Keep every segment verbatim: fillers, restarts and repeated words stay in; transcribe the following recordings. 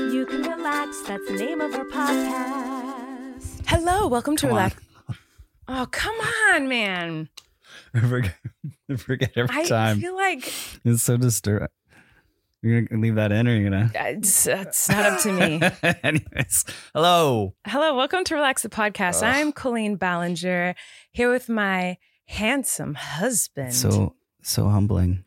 You can relax. That's the name of our podcast. Hello, welcome to Come Relax. Oh, come on, man. I forget, I forget every I time. feel like It's so disturbing. You're gonna leave that in, or you're gonna? it's, it's not up to me. Anyways, hello. Hello, welcome to Relax the Podcast. Ugh. I'm Colleen Ballinger, here with my handsome husband, So so humbling.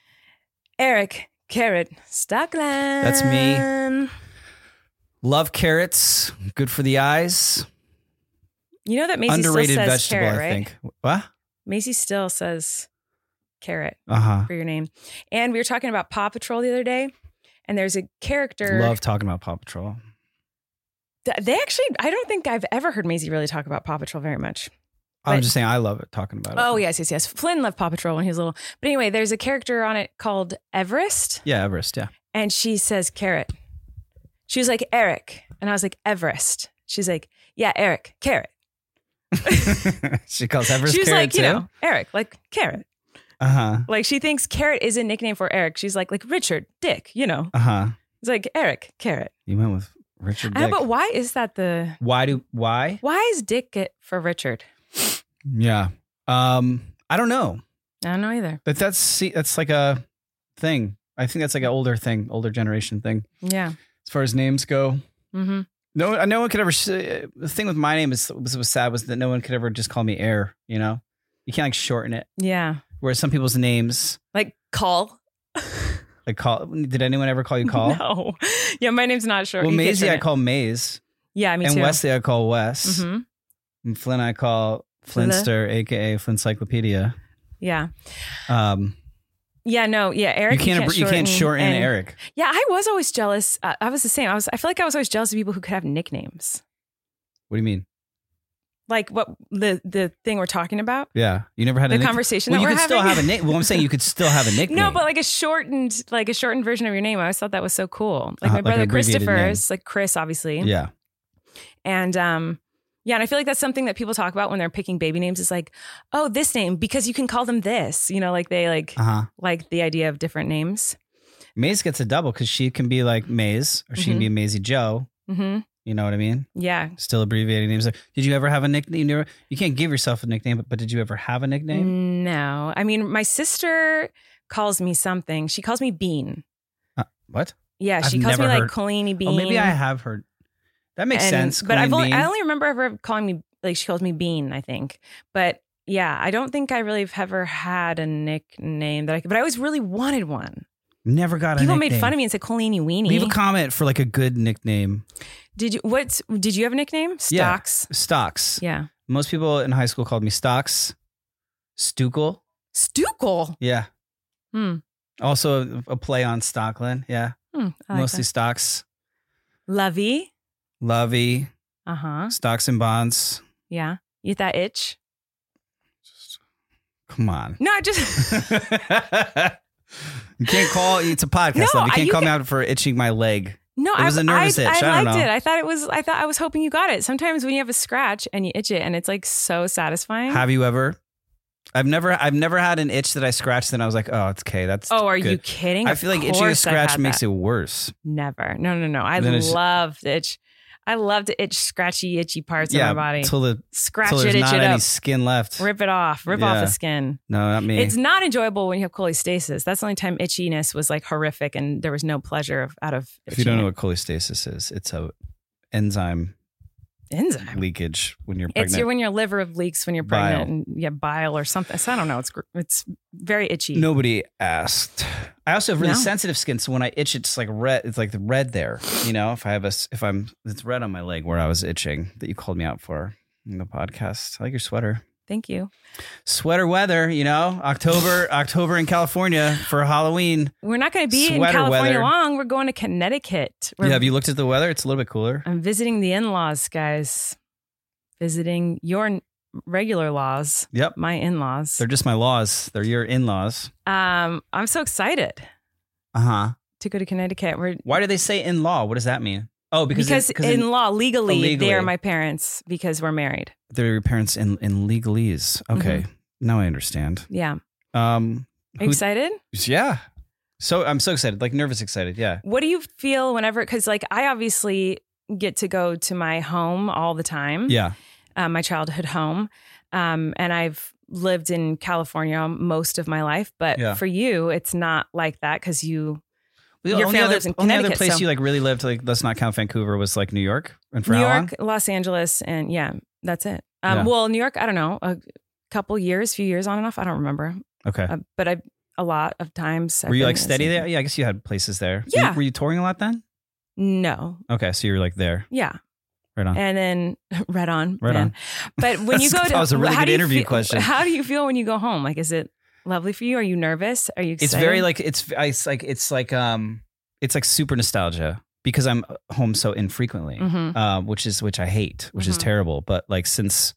Eric Carrot Stockland. That's me. Love carrots. Good for the eyes. You know that Maisie Underrated still says vegetable, carrot, I right? think. What? Maisie still says carrot Uh huh. for your name. And we were talking about Paw Patrol the other day, and there's a character. Love talking about Paw Patrol. Th- They actually, I don't think I've ever heard Maisie really talk about Paw Patrol very much. I'm But- just saying, I love it talking about it. Oh, yes, yes, yes. Flynn loved Paw Patrol when he was little. But anyway, there's a character on it called Everest, Yeah, Everest. Yeah. and she says carrot. She was like, Eric. And I was like, Everest. She's like, yeah, Eric, carrot. She calls Everest She was carrot like, you too. know, Eric, like carrot. Uh huh. Like she thinks carrot is a nickname for Eric. She's like, like Richard, Dick, you know. Uh huh. It's like Eric, carrot. You went with Richard I know, Dick. but why is that the, Why do why? why is Dick it for Richard? Yeah. Um. I don't know. I don't know either. But that's see, that's like a thing. I think that's like an older thing, older generation thing. Yeah. As far as names go, Mm-hmm. no, no one could ever. Say, the thing with my name is was, was sad was that no one could ever just call me Air. You know, you can't like shorten it. Yeah. Whereas some people's names, Like call. like call. Did anyone ever call you Call? No. Yeah, my name's not short. Well, You can't Maisie, shorten I it. call Maze, Yeah, me and too. Wesley, I call Wes, Mm-hmm. and Flynn, I call Flinster, aka Flintcyclopedia. Yeah. Um, Yeah, no, yeah, Eric. you can't you can't shorten and- Eric. Yeah, I was always jealous. Uh, I was the same. I was. I feel like I was always jealous of people who could have nicknames. What do you mean? Like what the the thing we're talking about, Yeah, you never had a the nick- conversation Well, that you we're could still having. have a name. Well, I'm saying you could still have a nickname. No, but like a shortened, like a shortened version of your name. I always thought that was so cool. Like Uh-huh, my like an brother abbreviated Christopher name. is like Chris, obviously. yeah. And um, yeah, and I feel like that's something that people talk about when they're picking baby names. Is like, oh, this name because you can call them this. You know, like they like Uh huh. like the idea of different names. Maze gets a double because she can be like Maze or she can Mhm. be Maisie Joe. Mm-hmm. You know what I mean? Yeah. Still abbreviating names. Did you ever have a nickname? You, never, you can't give yourself a nickname, but, but did you ever have a nickname? No, I mean my sister calls me something. She calls me Bean. Uh, what? Yeah, she I've calls me never like heard- Colleen Bean. Oh, maybe I have heard. That makes And- sense. But I've Colleen only, Bean. I only remember ever calling me like she calls me Bean, I think. But yeah, I don't think I really have ever had a nickname that I could, but I always really wanted one. Never got a People nickname. made fun of me and said Colleen Weenie. Leave a comment for like a good nickname. Did you what's did you have a nickname? Yeah. Stocks. Stocks. Yeah. Most people in high school called me Stocks. Stukel. Stukel. Yeah. Hmm. Also a, a play on Stockland. Yeah. Hmm, I like Mostly that. Stocks. Lovey. Lovey. Uh-huh. Stocks and bonds. Yeah. You get that itch? Come on. No, I just You can't call it's a podcast. No, love. You I- can't you call me can- out for itching my leg. No, It was I, a nervous I, itch. I I don't liked know. it. I thought it was. I thought I was hoping you got it. Sometimes when you have a scratch and you itch it, and it's like so satisfying. Have you ever? I've never I've never had an itch that I scratched and I was like, oh, it's okay. That's oh, are good. you kidding? I Of feel like itching a course I've scratch had makes that. it worse. Never. No, no, no. I Then it's- love to itch. I love to itch scratchy, itchy parts yeah, of my body. till the Scratch till it, there's itch not it any up, skin left. rip it off, rip off Yeah. the skin. No, not me. It's not enjoyable when you have cholestasis. That's the only time itchiness was like horrific, and there was no pleasure of, out of. if you don't know itching what cholestasis is, it's a enzyme it. enzyme. leakage when you're It's pregnant. your, when your liver leaks when you're Bile. pregnant, and yeah, bile or something. So I don't know. It's gr- it's very itchy. Nobody asked. I also have really No? sensitive skin, so when I itch, it's like red. It's like the red there. You know, if I have a, s- if I'm, it's red on my leg where I was itching that you called me out for in the podcast. I like your sweater. Thank you. Sweater weather. You know, October, October in California for Halloween. We're not going to be in Sweater California weather. long. We're going to Connecticut. We're, Yeah, have you looked at the weather? It's a little bit cooler. I'm visiting the in-laws, guys. Visiting your n- regular laws. Yep, My in-laws. they're just my laws. They're your in-laws. Um, I'm so excited Uh huh. to go to Connecticut. We're Why do they say in law? What does that mean? Oh, because because it- 'cause in- in law legally, Oh, legally. they are my parents because we're married. they're your parents in in legalese. Okay, now I understand. Yeah. Um, Are you excited? yeah, So I'm so excited, like nervous excited. Yeah. What do you feel whenever, because like I obviously get to go to my home all the time. Yeah. Uh, my childhood home. Um, and I've lived in California most of my life. But Yeah. for you, it's not like that because you, The your only family other, lives in only other Connecticut. place so you like really lived, like let's not count Vancouver, was like New York. And for New how York, Los Angeles, and yeah, that's it. Um, Yeah. Well, New York, I don't know, a couple years, few years on and off. I don't remember. long? Okay. Uh, but I, a lot of times. Were I've you been like in the steady same- there? Yeah, I guess you had places there. Were you- Yeah. Were you touring a lot then? No. Okay, so you were like there. Yeah. Right on. And then right on. Right man. on. But when you go to, That was a really how good do you interview feel- question. How do you feel when you go home? Like, is it lovely for you? Are you nervous? Are you excited? It's very like it's I- it's like it's like um it's like super nostalgia because I'm home so infrequently, Mhm. uh, which is which I hate, which is Mhm. terrible. But like since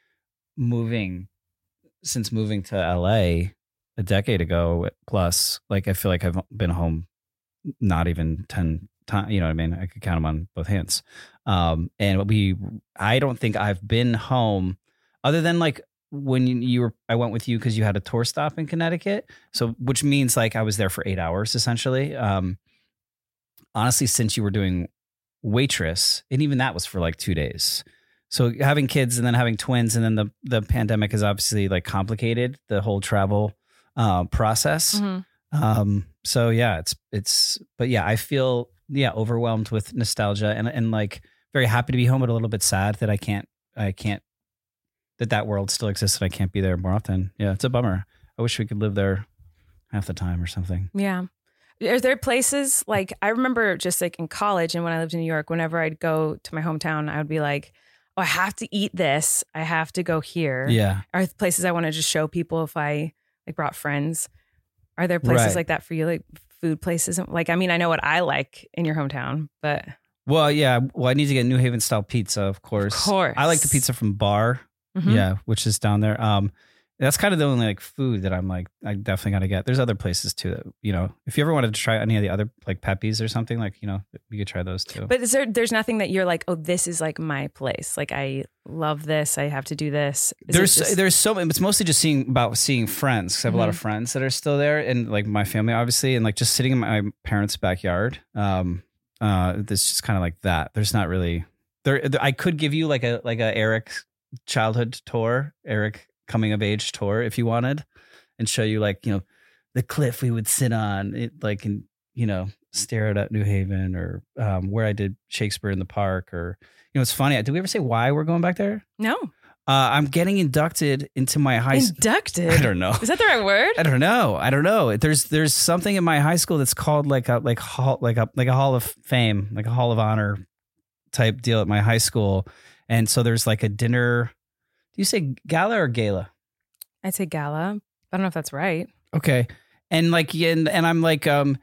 moving, since moving to L A a decade ago plus, like I feel like I've been home not even ten times. You know what I mean? I could count them on both hands. Um, and we, I don't think I've been home other than like when you, you were, I went with you because you had a tour stop in Connecticut. So, which means like I was there for eight hours essentially. Um, honestly, since you were doing waitress, and even that was for like two days. So having kids and then having twins, and then the the pandemic has obviously like complicated the whole travel uh, process. Mhm. Um, so yeah, it's it's, but yeah, I feel yeah overwhelmed with nostalgia and and like very happy to be home, but a little bit sad that I can't I can't that that world still exists and I can't be there more often. Yeah, it's a bummer. I wish we could live there half the time or something. Yeah. Are there places like I remember just like in college and when I lived in New York, whenever I'd go to my hometown, I would be like, oh, I have to eat this. I have to go here. Yeah. Are there places I want to just show people if I like brought friends? Are there places Right. like that for you? Like food places? Like, I mean, I know what I like in your hometown, but Well, yeah. Well, I need to get New Haven style pizza, of course. Of course. I like the pizza from Bar. Mhm. Yeah, which is down there. Um, that's kind of the only like food that I'm like, I definitely got to get. There's other places too that, you know, if you ever wanted to try any of the other like Pepe's or something, like, you know, you could try those too. But is there, there's nothing that you're like, oh, this is like my place. Like, I love this. I have to do this. Is it there's just- there's so it's mostly just seeing about seeing friends. 'Cause I have a lot of friends that are still there, and like my family obviously, and like just sitting in my parents' backyard. Um, uh, it's just kind of like that. There's not really there. I could give you like a like a Eric childhood tour, Eric coming of age tour if you wanted, and show you like, you know, the cliff we would sit on, it like, and you know, stare out at New Haven, or um, where I did Shakespeare in the Park, or you know, it's funny. Did we ever say why we're going back there? no. Uh, I'm getting inducted into my high school. Inducted. I don't know. Is that the right word? I don't know. I don't know. There's there's something in my high school that's called like a like hall like a like a hall of fame, like a hall of honor type deal at my high school. And so there's like a dinner. Do you say gala or gala? I'd say gala. I don't know if that's right. Okay. And like and, and I'm like um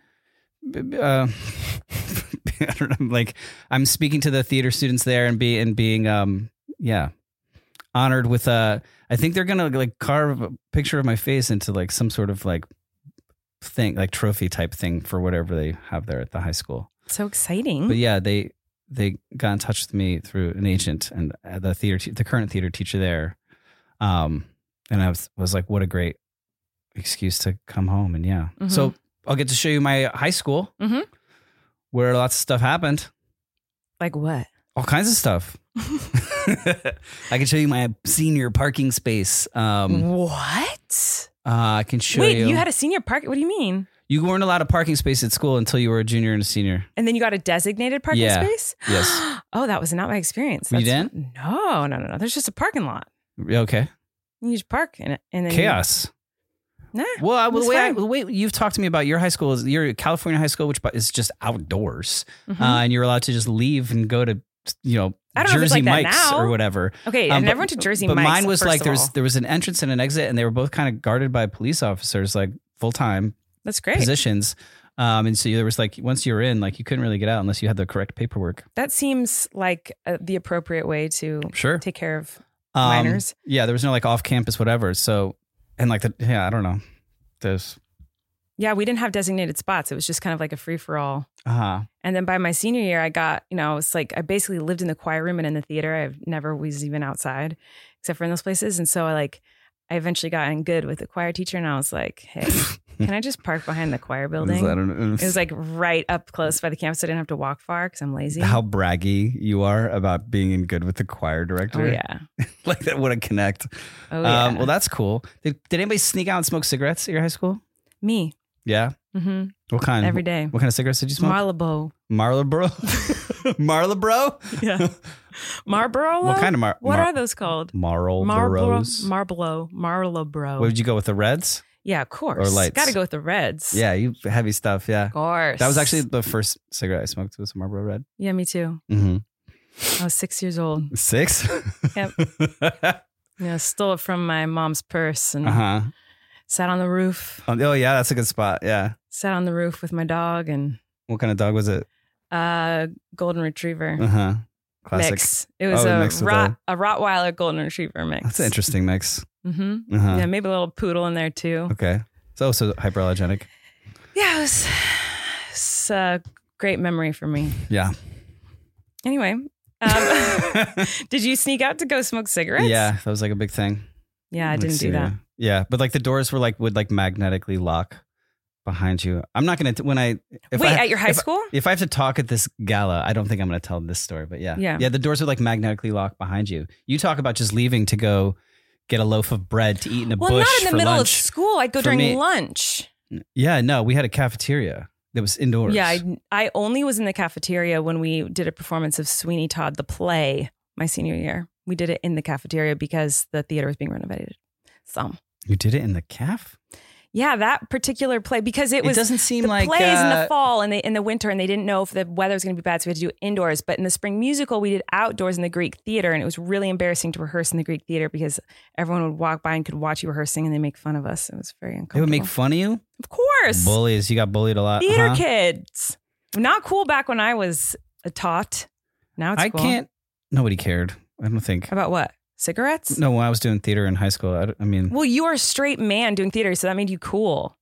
uh I don't know, like I'm speaking to the theater students there and be and being um yeah. honored with uh I think they're gonna like carve a picture of my face into like some sort of like thing, like trophy type thing for whatever they have there at the high school. So exciting. But yeah, they they got in touch with me through an agent and the theater te- the current theater teacher there, um and I was was like, what a great excuse to come home. And yeah, Mhm. so I'll get to show you my high school Mhm. where lots of stuff happened, Like what? all kinds of stuff. I can show you my senior parking space. Um, What? uh, I can show Wait, you. you had a senior park? What do you mean? You weren't allowed a parking space at school until you were a junior and a senior. And then you got a designated parking Yeah. space? Yes. Oh, that was not my experience. You That's- didn't? No, no, no, no. There's just a parking lot. Okay. You just park in it, and then Chaos. You, nah. Well, I, well It's the way I, fine. the way you've talked to me about your high school is your California high school, which is just outdoors, Mhm. uh, and you're allowed to just leave and go to, you know, I don't know if it's Jersey like that Mike's now. or whatever. Okay, Um, I but- never went to Jersey But Mike's. mine was first like of there's all. there was an entrance and an exit, and they were both kind of guarded by police officers, like full time That's great. positions. Um, and so there was like once you were in, like you couldn't really get out unless you had the correct paperwork. That seems like uh, the appropriate way to Sure. take care of Um, minors. Yeah, there was no like off campus whatever. So and like the yeah, I don't know. There's Yeah, we didn't have designated spots. It was just kind of like a free for all. uh huh. And then by my senior year, I got, you know, it's like I basically lived in the choir room and in the theater. I've never was even outside except for in those places. And so I like, I eventually got in good with the choir teacher and I was like, hey, can I just park behind the choir I building? don't know. It was like right up close by the campus. So I didn't have to walk far because I'm lazy. How braggy you are about being in good with the choir director. Oh, yeah. Like that would connect. Oh, yeah. Um, well, that's cool. Did, did anybody sneak out and smoke cigarettes at your high school? Me. Yeah. Mm-hmm. What kind? Every day. What kind of cigarettes did you smoke? Marlboro. Marlboro. Marlboro. Yeah. Marlboro? What kind of Mar? What Mar- are those called? Marlboros. Marlboro. Marlboro. What did you go with, the reds? Yeah, of course. Or lights? Got to go with the reds. Yeah, you heavy stuff. Yeah. Of course. That was actually the first cigarette I smoked, was a Marlboro Red. Yeah, me too. Mm-hmm. I was six years old. Six? Yep. Yeah, stole it from my mom's purse and uh-huh. sat on the roof. Oh, yeah, that's a good spot. Yeah. Sat on the roof with my dog and What kind of dog was it? uh golden retriever Uh-huh. Classic. mix. It was Oh, a mixed with rot a Rottweiler golden retriever mix. That's an interesting mix. Mm-hmm. Uh-huh. Yeah, maybe a little poodle in there too. Okay. It's also hyperallergenic. Yeah, it was, it's a great memory for me. Yeah. Anyway, um, did you sneak out to go smoke cigarettes? Yeah, that was like a big thing. Yeah, I Like, didn't do that. Yeah, but like the doors were like would like magnetically lock behind you. I'm not gonna t- when I if Wait, I, at your high if, school? If I have to talk at this gala, I don't think I'm gonna tell this story. But yeah, Yeah. yeah. The doors would like magnetically lock behind you. You talk about just leaving to go get a loaf of bread to eat in a Well, bush not in the for middle lunch. of school. I'd go For during me- lunch. Yeah, no, we had a cafeteria that was indoors. Yeah, I, I only was in the cafeteria when we did a performance of Sweeney Todd the play my senior year. We did it in the cafeteria because the theater was being renovated. So you did it in the caf. yeah, that particular play because it It was doesn't seem the like, plays in uh, the fall and they in the winter and they didn't know if the weather was going to be bad, so we had to do it indoors. But in the spring musical, we did outdoors in the Greek theater, and it was really embarrassing to rehearse in the Greek theater because everyone would walk by and could watch you rehearsing and they make fun of us. It was very uncomfortable. They would make fun of you. of course, Bullies. You got bullied a lot. theater huh? kids. Not cool back when I was a tot. Now it's I cool. can't. Nobody cared. I don't think. About what? Cigarettes? No, when I was doing theater in high school, I, I mean, Well, you are a straight man doing theater, so that made you cool.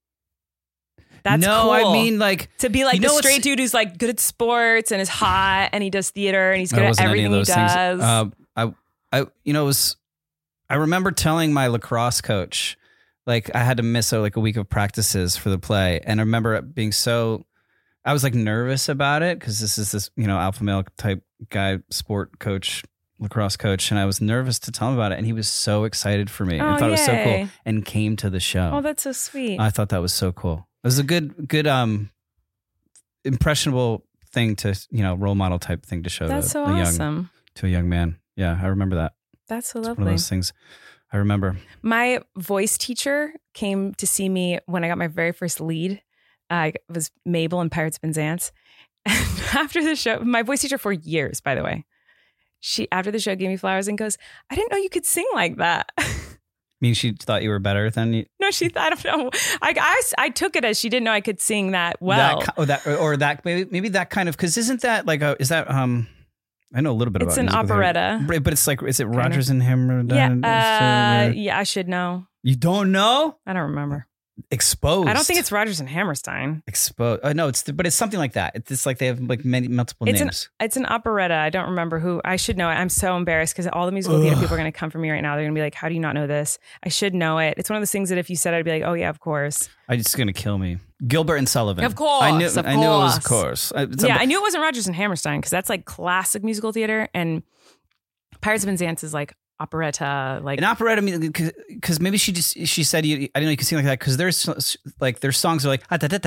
That's no, cool. I mean like to be like you the know what's- straight dude who's like good at sports and is hot and he does theater and he's good I at wasn't any of everything he those things. does. Uh, I, I, you know, it was. I remember telling my lacrosse coach, like I had to miss uh, like a week of practices for the play, and I remember it being so. I was like nervous about it because this is this you know alpha male type guy, sport coach, lacrosse coach, and I was nervous to tell him about it, and he was so excited for me. Oh, I thought it was so cool, yay. and came to the show. Oh, that's so sweet. I thought that was so cool. It was a good, good, um, impressionable thing to you know role model type thing to show that's the, so the young awesome. to a young man. Yeah, I remember that. That's so It's one of lovely. those things I remember. My voice teacher came to see me when I got my very first lead. I was Mabel in Pirates of Penzance. And after the show, my voice teacher for years, by the way, she after the show gave me flowers and goes, "I didn't know you could sing like that." I mean, she thought you were better than you. No, she thought, I don't know. I, I, I took it as she didn't know I could sing that well. That, ki- or that, or, or that, maybe, maybe that kind of, because isn't that like a, is that, um, I know a little bit It's about an musical theater. operetta. But, but it's like, is it Rogers and Hammerstein? Yeah, uh, yeah, I should know. You don't know? I don't remember. Exposed. I don't think it's Rogers and Hammerstein. Exposed. Oh, no, it's, but it's something like that. It's like they have like many, multiple It's an names. it's an operetta. I don't remember who. I should know it. I'm so embarrassed because all the musical theater Ugh. people are going to come for me right now. They're going to be like, "How do you not know this?" I should know it. It's one of those things that if you said, I'd be like, "Oh yeah, of course." I It's going to kill me. Gilbert and Sullivan. Of course, I knew, of I knew it was, of course. course. I- It's a- Yeah, I knew it wasn't Rogers and Hammerstein because that's like classic musical theater, and Pirates of Penzance is like operetta. Like An operetta, because maybe she just she said you. I didn't know you could sing like that because there's like their songs are like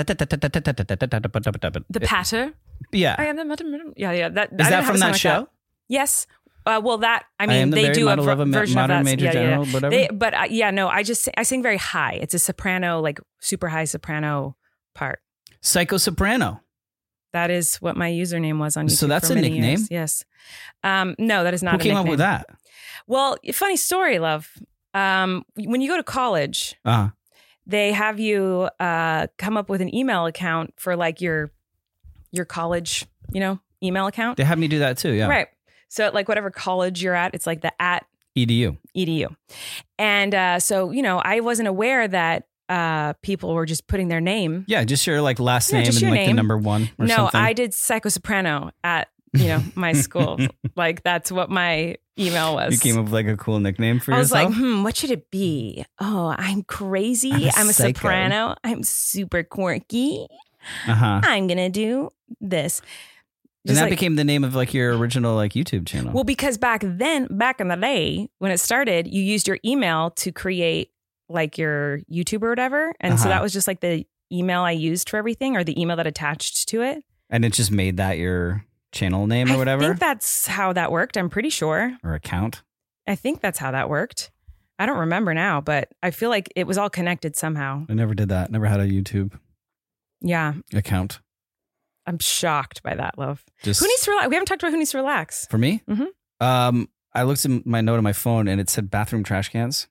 the patter. yeah. I am the yeah yeah. That Is I that didn't have from a song that like show? Yes. Uh, well, that I I mean, am the they very do a model of ver- a ma- version modern of that. major yeah, general, yeah. whatever? They, but uh, yeah, no, I just I sing very high. It's a soprano, like super high soprano part. Psycho Soprano. That is what my username was on YouTube. So that's for a many nickname? years. Yes. Um, no, that is not. Who a came up nickname. with that? Well, funny story, love. Um, when you go to college, Uh, they have you uh, come up with an email account for like your your college, you know, email account. they had me do that too. Yeah. Right. So like whatever college you're at, it's like the at E D U. E D U. And uh, so, you know, I wasn't aware that uh, people were just putting their name. Yeah, just your like last Yeah, name just and your like the name. number one or no, something. I did psycho soprano at you know, my school. Like that's what my email was. You came up with like a cool nickname for I was yourself? like, hmm, what should it be? Oh, I'm crazy. I'm a I'm a psycho. soprano. I'm super quirky. Uh-huh. I'm going to do this. And Just that like- became the name of like your original like YouTube channel. Well, because back then, back in the day when it started, you used your email to create like your YouTube or whatever. And so Uh-huh. that was just like the email I used for everything or the email that attached to it. And it just made that your channel name or whatever? I think that's how that worked. I'm pretty sure. Or account? I think that's how that worked. I don't remember now, but I feel like it was all connected somehow. I never did that. Never had a YouTube Yeah. account. I'm shocked by that, love. Just Who needs to relax? We haven't talked about who needs to relax. For me? Mhm. Um, I looked at my note on my phone and it said bathroom trash cans.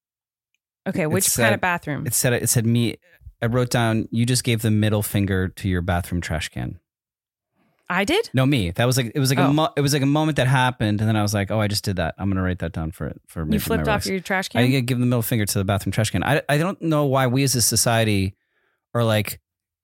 Okay, which said- kind of bathroom? It said it said me. I wrote down. You just gave the middle finger to your bathroom trash can. I did? No, me. That was like it was like Oh. a mo- it was like a moment that happened, and then I was like, oh, I just did that. I'm gonna write that down for it for me. You for my flipped off relax. your trash I can? get give the middle finger to the bathroom trash can. I I don't know why we as a society are like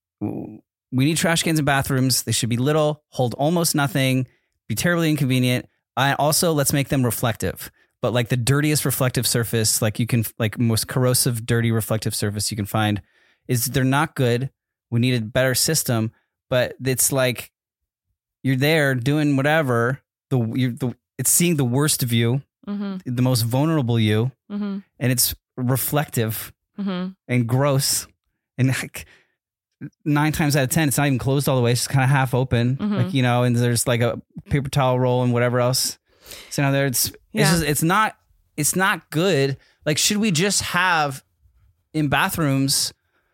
w- we need trash cans in bathrooms. They should be little, hold almost nothing, be terribly inconvenient. I also let's make them reflective. But like the dirtiest reflective surface, like you can like most corrosive, dirty reflective surface you can find is they're not good. We need a better system, but it's like you're there doing whatever. The you're the it's seeing the worst of you, Mm-hmm. the most vulnerable you, Mm-hmm. and it's reflective Mm-hmm. and gross. And like nine times out of ten, it's not even closed all the way. It's just kind of half open, Mhm. like you know. And there's like a paper towel roll and whatever else. So now there, it's it's Yeah. just it's not it's not good. Like, should we just have in bathrooms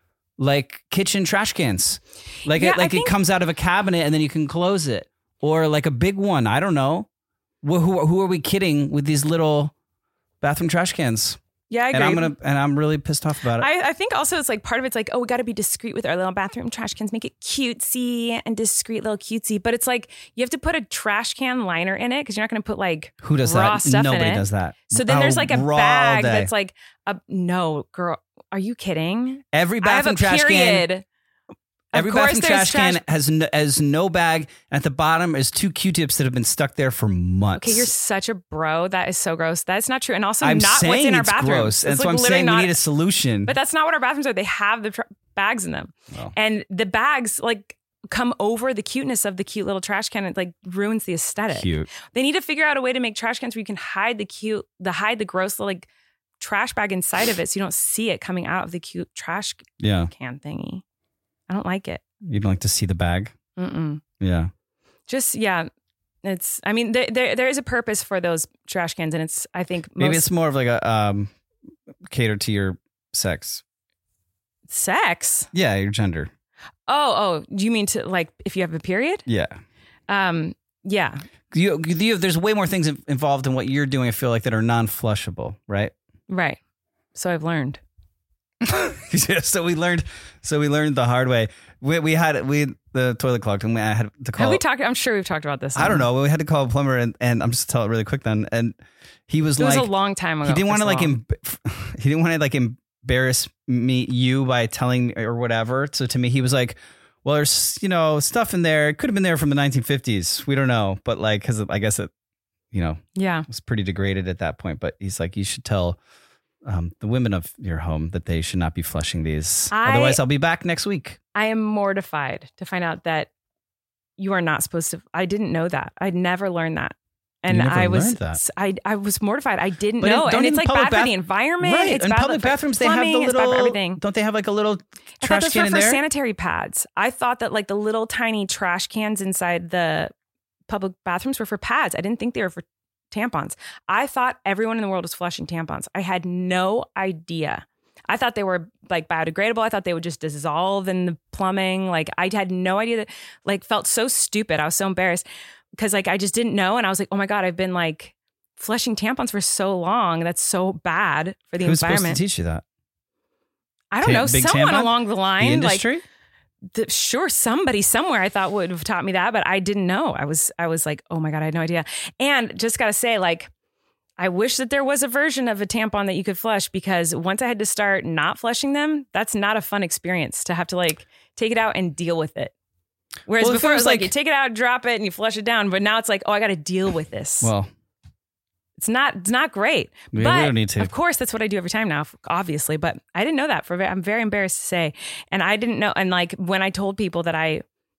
like kitchen trash cans? Like Yeah, it I like think- it comes out of a cabinet and then you can close it, or like a big one. I don't know. Who who, who are we kidding with these little bathroom trash cans? Yeah, I agree. And I'm gonna and I'm really pissed off about it. I, I think also it's like part of it's like, oh, we got to be discreet with our little bathroom trash cans, make it cutesy and discreet, little cutesy. But it's like you have to put a trash can liner in it because you're not going to put like Who does raw that? stuff Nobody in it. does that. So then Oh, there's like a raw all bag day. that's like, a, no, girl, are you kidding? Every I have a bathroom trash can. period. Every Of course bathroom there's trash, can has no, has no bag. And at the bottom is two Q-tips that have been stuck there for months. Okay, you're such a bro. That is so gross. That's not true. And also I'm not saying what's in our it's bathrooms. gross. And It's so like I'm literally saying not, we need a solution. But that's not what our bathrooms are. They have the tr- bags in them. Well. And the bags like come over the cuteness of the cute little trash can. It like ruins the aesthetic. Cute. They need to figure out a way to make trash cans where you can hide the cute, the hide the gross little like trash bag inside of it so you don't see it coming out of the cute trash Yeah. can thingy. I don't like it. You'd like to see the bag. Mm-mm. Yeah. Just, yeah. It's, I mean, there, there there is a purpose for those trash cans, and it's, I think, most Maybe it's more of like a um, cater to your sex. sex. Yeah, your gender. Oh, oh, do you mean to like if you have a period? Yeah. Um, yeah. You, you, there's way more things involved in what you're doing, I feel like, that are non-flushable, right? Right. So I've learned. Yeah, so we learned so we learned the hard way. We we had we the toilet clogged and we I had to call Have we talked? I'm sure we've talked about this. I don't know. We had to call a plumber and, and I'm just tell it really quick then. And he was It was like a long time ago. he didn't want to This like long. em- he didn't want to like embarrass me you by telling me or whatever. So to me he was like, well, there's you know stuff in there. It could have been there from the nineteen fifties. We don't know, but like because I guess it you know Yeah. was pretty degraded at that point. But he's like, you should tell um, the women of your home that they should not be flushing these. I- Otherwise, I'll be back next week. I am mortified to find out that you are not supposed to. I didn't know that. I'd never learned that. And You never I was, learned that? I, I was mortified. I didn't But know. it- don't And it's even like public bad for bath- the environment. Right. It's In bad public for bathrooms, they have plumbing. the It's bad for little. everything. Don't they have like a little I thought trash those can were in for there? sanitary pads. I thought that like the little tiny trash cans inside the public bathrooms were for pads. I didn't think they were for tampons. I thought everyone in the world was flushing tampons. I had no idea. I thought they were like biodegradable. I thought they would just dissolve in the plumbing. Like I had no idea that, like felt so stupid. I was so embarrassed because like I just didn't know. And I was like, oh my God, I've been like flushing tampons for so long. That's so bad for the Who's supposed environment. to teach you that? I don't Ta- know. big Someone tampon? along the line, The like industry? the, sure, somebody somewhere I thought would have taught me that, but I didn't know. I was, I was like, oh my God, I had no idea. And just got to say, like, I wish that there was a version of a tampon that you could flush because once I had to start not flushing them, that's not a fun experience to have to like take it out and deal with it. Whereas Well, if before it it was was like, like- you take it out, drop it, and you flush it down. But now it's like, oh, I got to deal with this. Well, it's not it's not great. we, we but don't need to. of course, that's what I do every time now, obviously. But I didn't know that. For I'm very embarrassed to say, and I didn't know. And like when I told people that I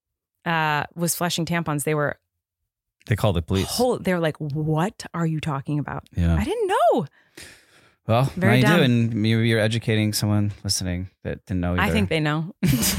uh, was flushing tampons, they were They called it bleach. whole. They were like, "What are you talking about?" Yeah. I didn't know. Well, Very now you dumb. do, and maybe you're educating someone listening that didn't know either. I think they know.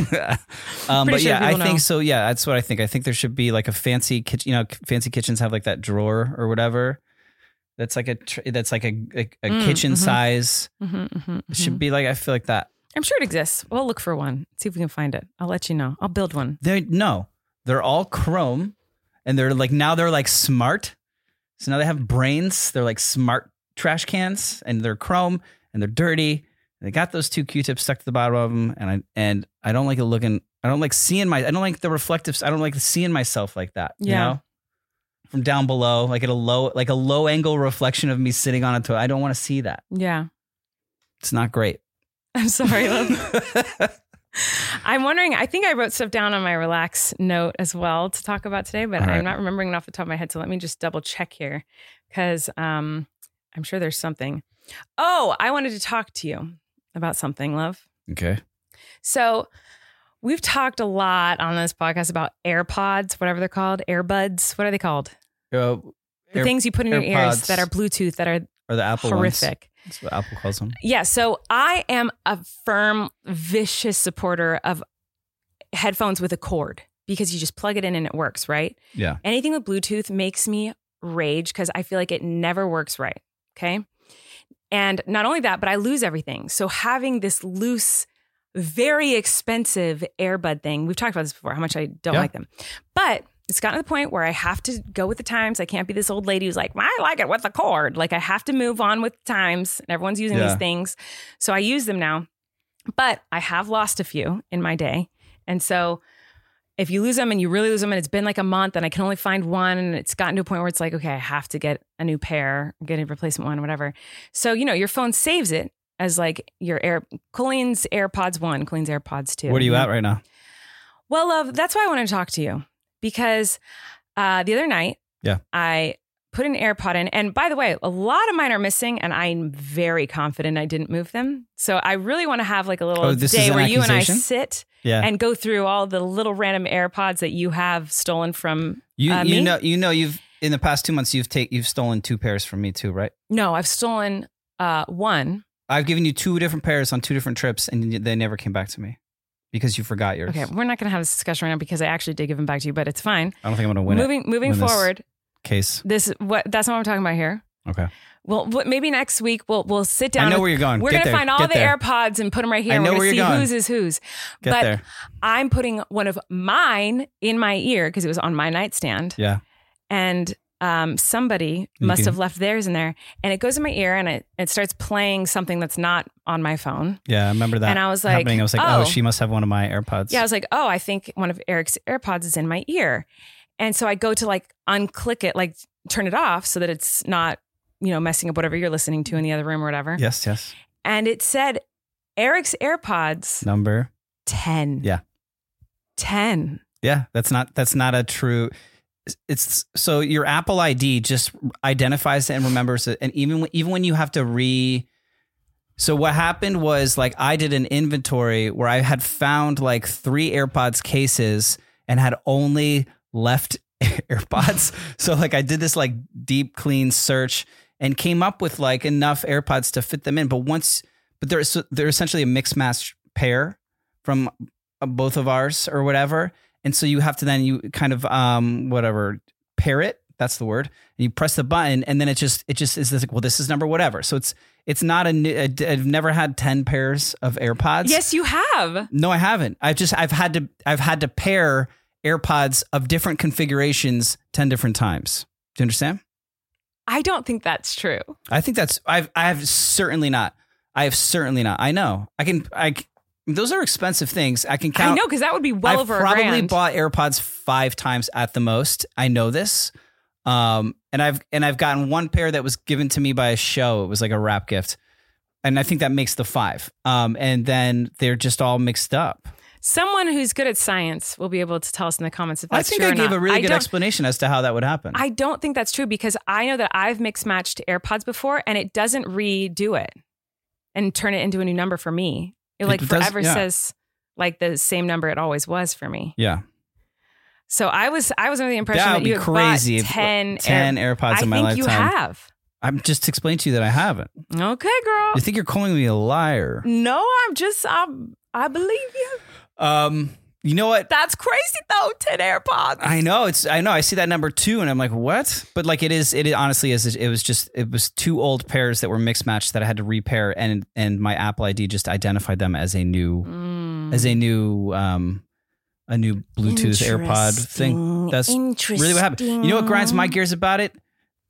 um, but Pretty sure yeah, I people think know. so. Yeah, that's what I think. I think there should be like a fancy kitchen. You know, fancy kitchens have like that drawer or whatever. That's like a tr- that's like a a, a Mm, kitchen mhm. size. hmm hmm It should be like I feel like that. I'm sure it exists. We'll look for one. See if we can find it. I'll let you know. I'll build one. They no, they're all chrome, and they're like now they're like smart. So now they have brains. They're like smart trash cans, and they're chrome and they're dirty. They got those two Q-tips stuck to the bottom of them, and I and I don't like it looking. I don't like seeing my. I don't like the reflective. I don't like seeing myself like that. You Yeah. know? From down below, like at a low, like a low angle reflection of me sitting on a toilet. I don't want to see that. Yeah. It's not great. I'm sorry, love. I'm wondering, I think I wrote stuff down on my relax note as well to talk about today, but All right. I'm not remembering it off the top of my head. So let me just double check here because um, I'm sure there's something. Oh, I wanted to talk to you about something, love. Okay. So we've talked a lot on this podcast about AirPods, whatever they're called, AirBuds. What are they called? Uh, The Air- things you put in your ears AirPods. that are Bluetooth that are or the Apple ones. horrific. That's what Apple calls them. Yeah, so I am a firm, vicious supporter of headphones with a cord because you just plug it in and it works, right? Yeah. Anything with Bluetooth makes me rage because I feel like it never works right, okay? And not only that, but I lose everything. So having this loose, very expensive earbud thing, we've talked about this before, how much I don't Yeah. like them. But it's gotten to the point where I have to go with the times. I can't be this old lady who's like, I like it with the cord. Like I have to move on with the times. And everyone's using Yeah. these things. So I use them now. But I have lost a few in my day. And so if you lose them and you really lose them and it's been like a month and I can only find one and it's gotten to a point where it's like, okay, I have to get a new pair, get a replacement one, whatever. So, you know, your phone saves it as like your Air, Colleen's AirPods one, Colleen's AirPods two. Where are you at right now? Well, love, that's why I want to talk to you because uh, the other night, Yeah. I put an AirPod in. And by the way, a lot of mine are missing and I'm very confident I didn't move them. So I really want to have like a little Oh, this is day an where you and I accusation? sit Yeah. and go through all the little random AirPods that you have stolen from you uh, you me. know you know you've in the past two months you've take you've stolen two pairs from me too, right? No, I've stolen uh, one. I've given you two different pairs on two different trips, and they never came back to me because you forgot yours. Okay, we're not going to have this discussion right now because I actually did give them back to you, but it's fine. I don't think I'm going to win moving it. moving win this forward, case. this what that's not what I'm talking about here. Okay. Well, what- maybe next week we'll we'll sit down. I know with- where you're going. We're Get gonna there. find all Get the there. AirPods and put them right here. I and know we're where gonna you're see going. whose is whose. Get but there. I'm putting one of mine in my ear because it was on my nightstand, Yeah. and um, somebody You must can- have left theirs in there, and it goes in my ear, and it it starts playing something that's not on my phone. Yeah. I remember that. And I was like, happening. I was like, oh, oh. she must have one of my AirPods. Yeah, I was like, oh, I think one of Eric's AirPods is in my ear. And so I go to like unclick it, like turn it off so that it's not, you know, messing up whatever you're listening to in the other room or whatever. Yes. Yes. And it said Eric's AirPods Number. ten. Yeah. ten. Yeah. That's not. That's not a true. It's so your Apple I D just identifies it and remembers it, and even when- even when you have to re. So what happened was like I did an inventory where I had found like three AirPods cases and had only left AirPods. So like I did this like deep clean search and came up with like enough AirPods to fit them in. But once, but they're so they're essentially a mix match pair from uh, both of ours or whatever. And so you have to then you kind of um whatever pair it. That's the word. And you press the button, and then it just it just is this like, well, this is number whatever. So it's it's not a new. I've never had ten pairs of AirPods. Yes, you have. No, I haven't. I've just I've had to I've had to pair AirPods of different configurations ten different times. Do you understand? I don't think that's true. I think that's I've I have certainly not. I have certainly not. I know. I can I those are expensive things. I can count. I know, because that would be well I've over probably a grand. bought AirPods five times at the most. I know this. Um, and I've and I've gotten one pair that was given to me by a show. It was like a wrap gift, and I think that makes the five. Um, and then they're just all mixed up. Someone who's good at science will be able to tell us in the comments if I that's think true I or gave not. a really I good don't- explanation as to how that would happen. I don't think that's true because I know that I've mixed matched AirPods before and it doesn't redo it and turn it into a new number for me. It like It does- forever yeah. says like the same number it always was for me. yeah. So I was I was under the impression That that, would you be have crazy. bought if- ten, ten Air- AirPods I in my think lifetime. you have. I'm just explaining to you that I haven't. Okay, girl. You think you're calling me a liar? No, I'm just I I believe you. Um, you know what? That's crazy though. Ten AirPods. I know it's. I know. I see that number two, and I'm like, what? But like, it is. It honestly is. It was just. It was two old pairs that were mixed matched that I had to repair, and and my Apple I D just identified them as a new, Mm. as a new, um, a new Bluetooth AirPod thing. That's really what happened. You know what grinds my gears about it?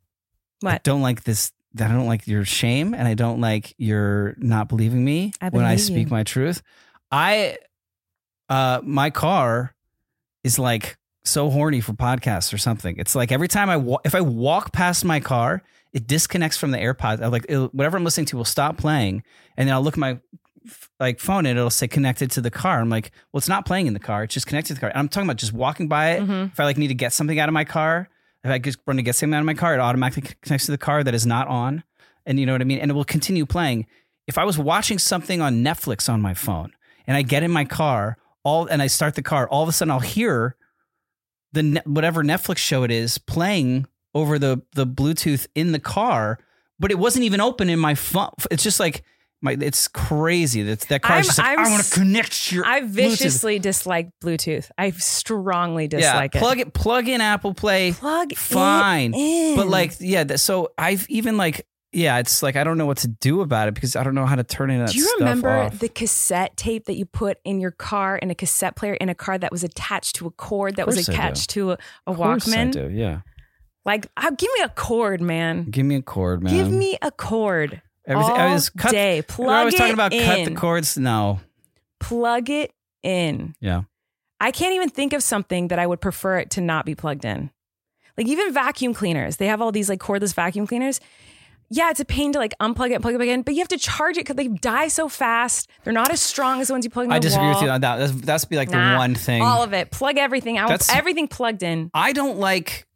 I What? don't like this. I don't like your shame, and I don't like your not believing me I when I believe speak you. my truth. I, uh, my car is like so horny for podcasts or something. It's like every time I wa- if I walk past my car, it disconnects from the AirPods. I like it'll, whatever I'm listening to will stop playing, and then I'll look at my like phone and it'll say connected to the car. I'm like, well, it's not playing in the car. It's just connected to the car. And I'm talking about just walking by it. Mhm. If I like need to get something out of my car, if I just run to get something out of my car, it automatically connects to the car that is not on. And you know what I mean? And it will continue playing. If I was watching something on Netflix on my phone and I get in my car all and I start the car, all of a sudden I'll hear the ne- whatever Netflix show it is playing over the the Bluetooth in the car, but it wasn't even open in my phone. It's just like my it's crazy. That that car I'm- is just like, I'm I want s- to connect your I Bluetooth. viciously dislike Bluetooth. I strongly dislike yeah, it. plug it plug in Apple Play. Plug fine. it in. But like, yeah, that, so I've even like, yeah, it's like I don't know what to do about it because I don't know how to turn in that do you stuff remember off. the cassette tape that you put in your car in a cassette player in a car that was attached to a cord that was course I do. attached to a, a Of course I Walkman? do, yeah. Like, uh, give me a cord, man. Give me a cord, man. Give me a cord. Everything. all I was cut. day. Remember I was Plug talking it about cut the in. cords. No, Plug it in. yeah. I can't even think of something that I would prefer it to not be plugged in. Like even vacuum cleaners, they have all these like cordless vacuum cleaners. Yeah, it's a pain to like unplug it and plug it back in, but you have to charge it because they die so fast. They're not as strong as the ones you plug in the I disagree wall. with you on that. That's, that's be like Nah, the one thing. All of it. Plug everything out. That's- Everything plugged in. I don't like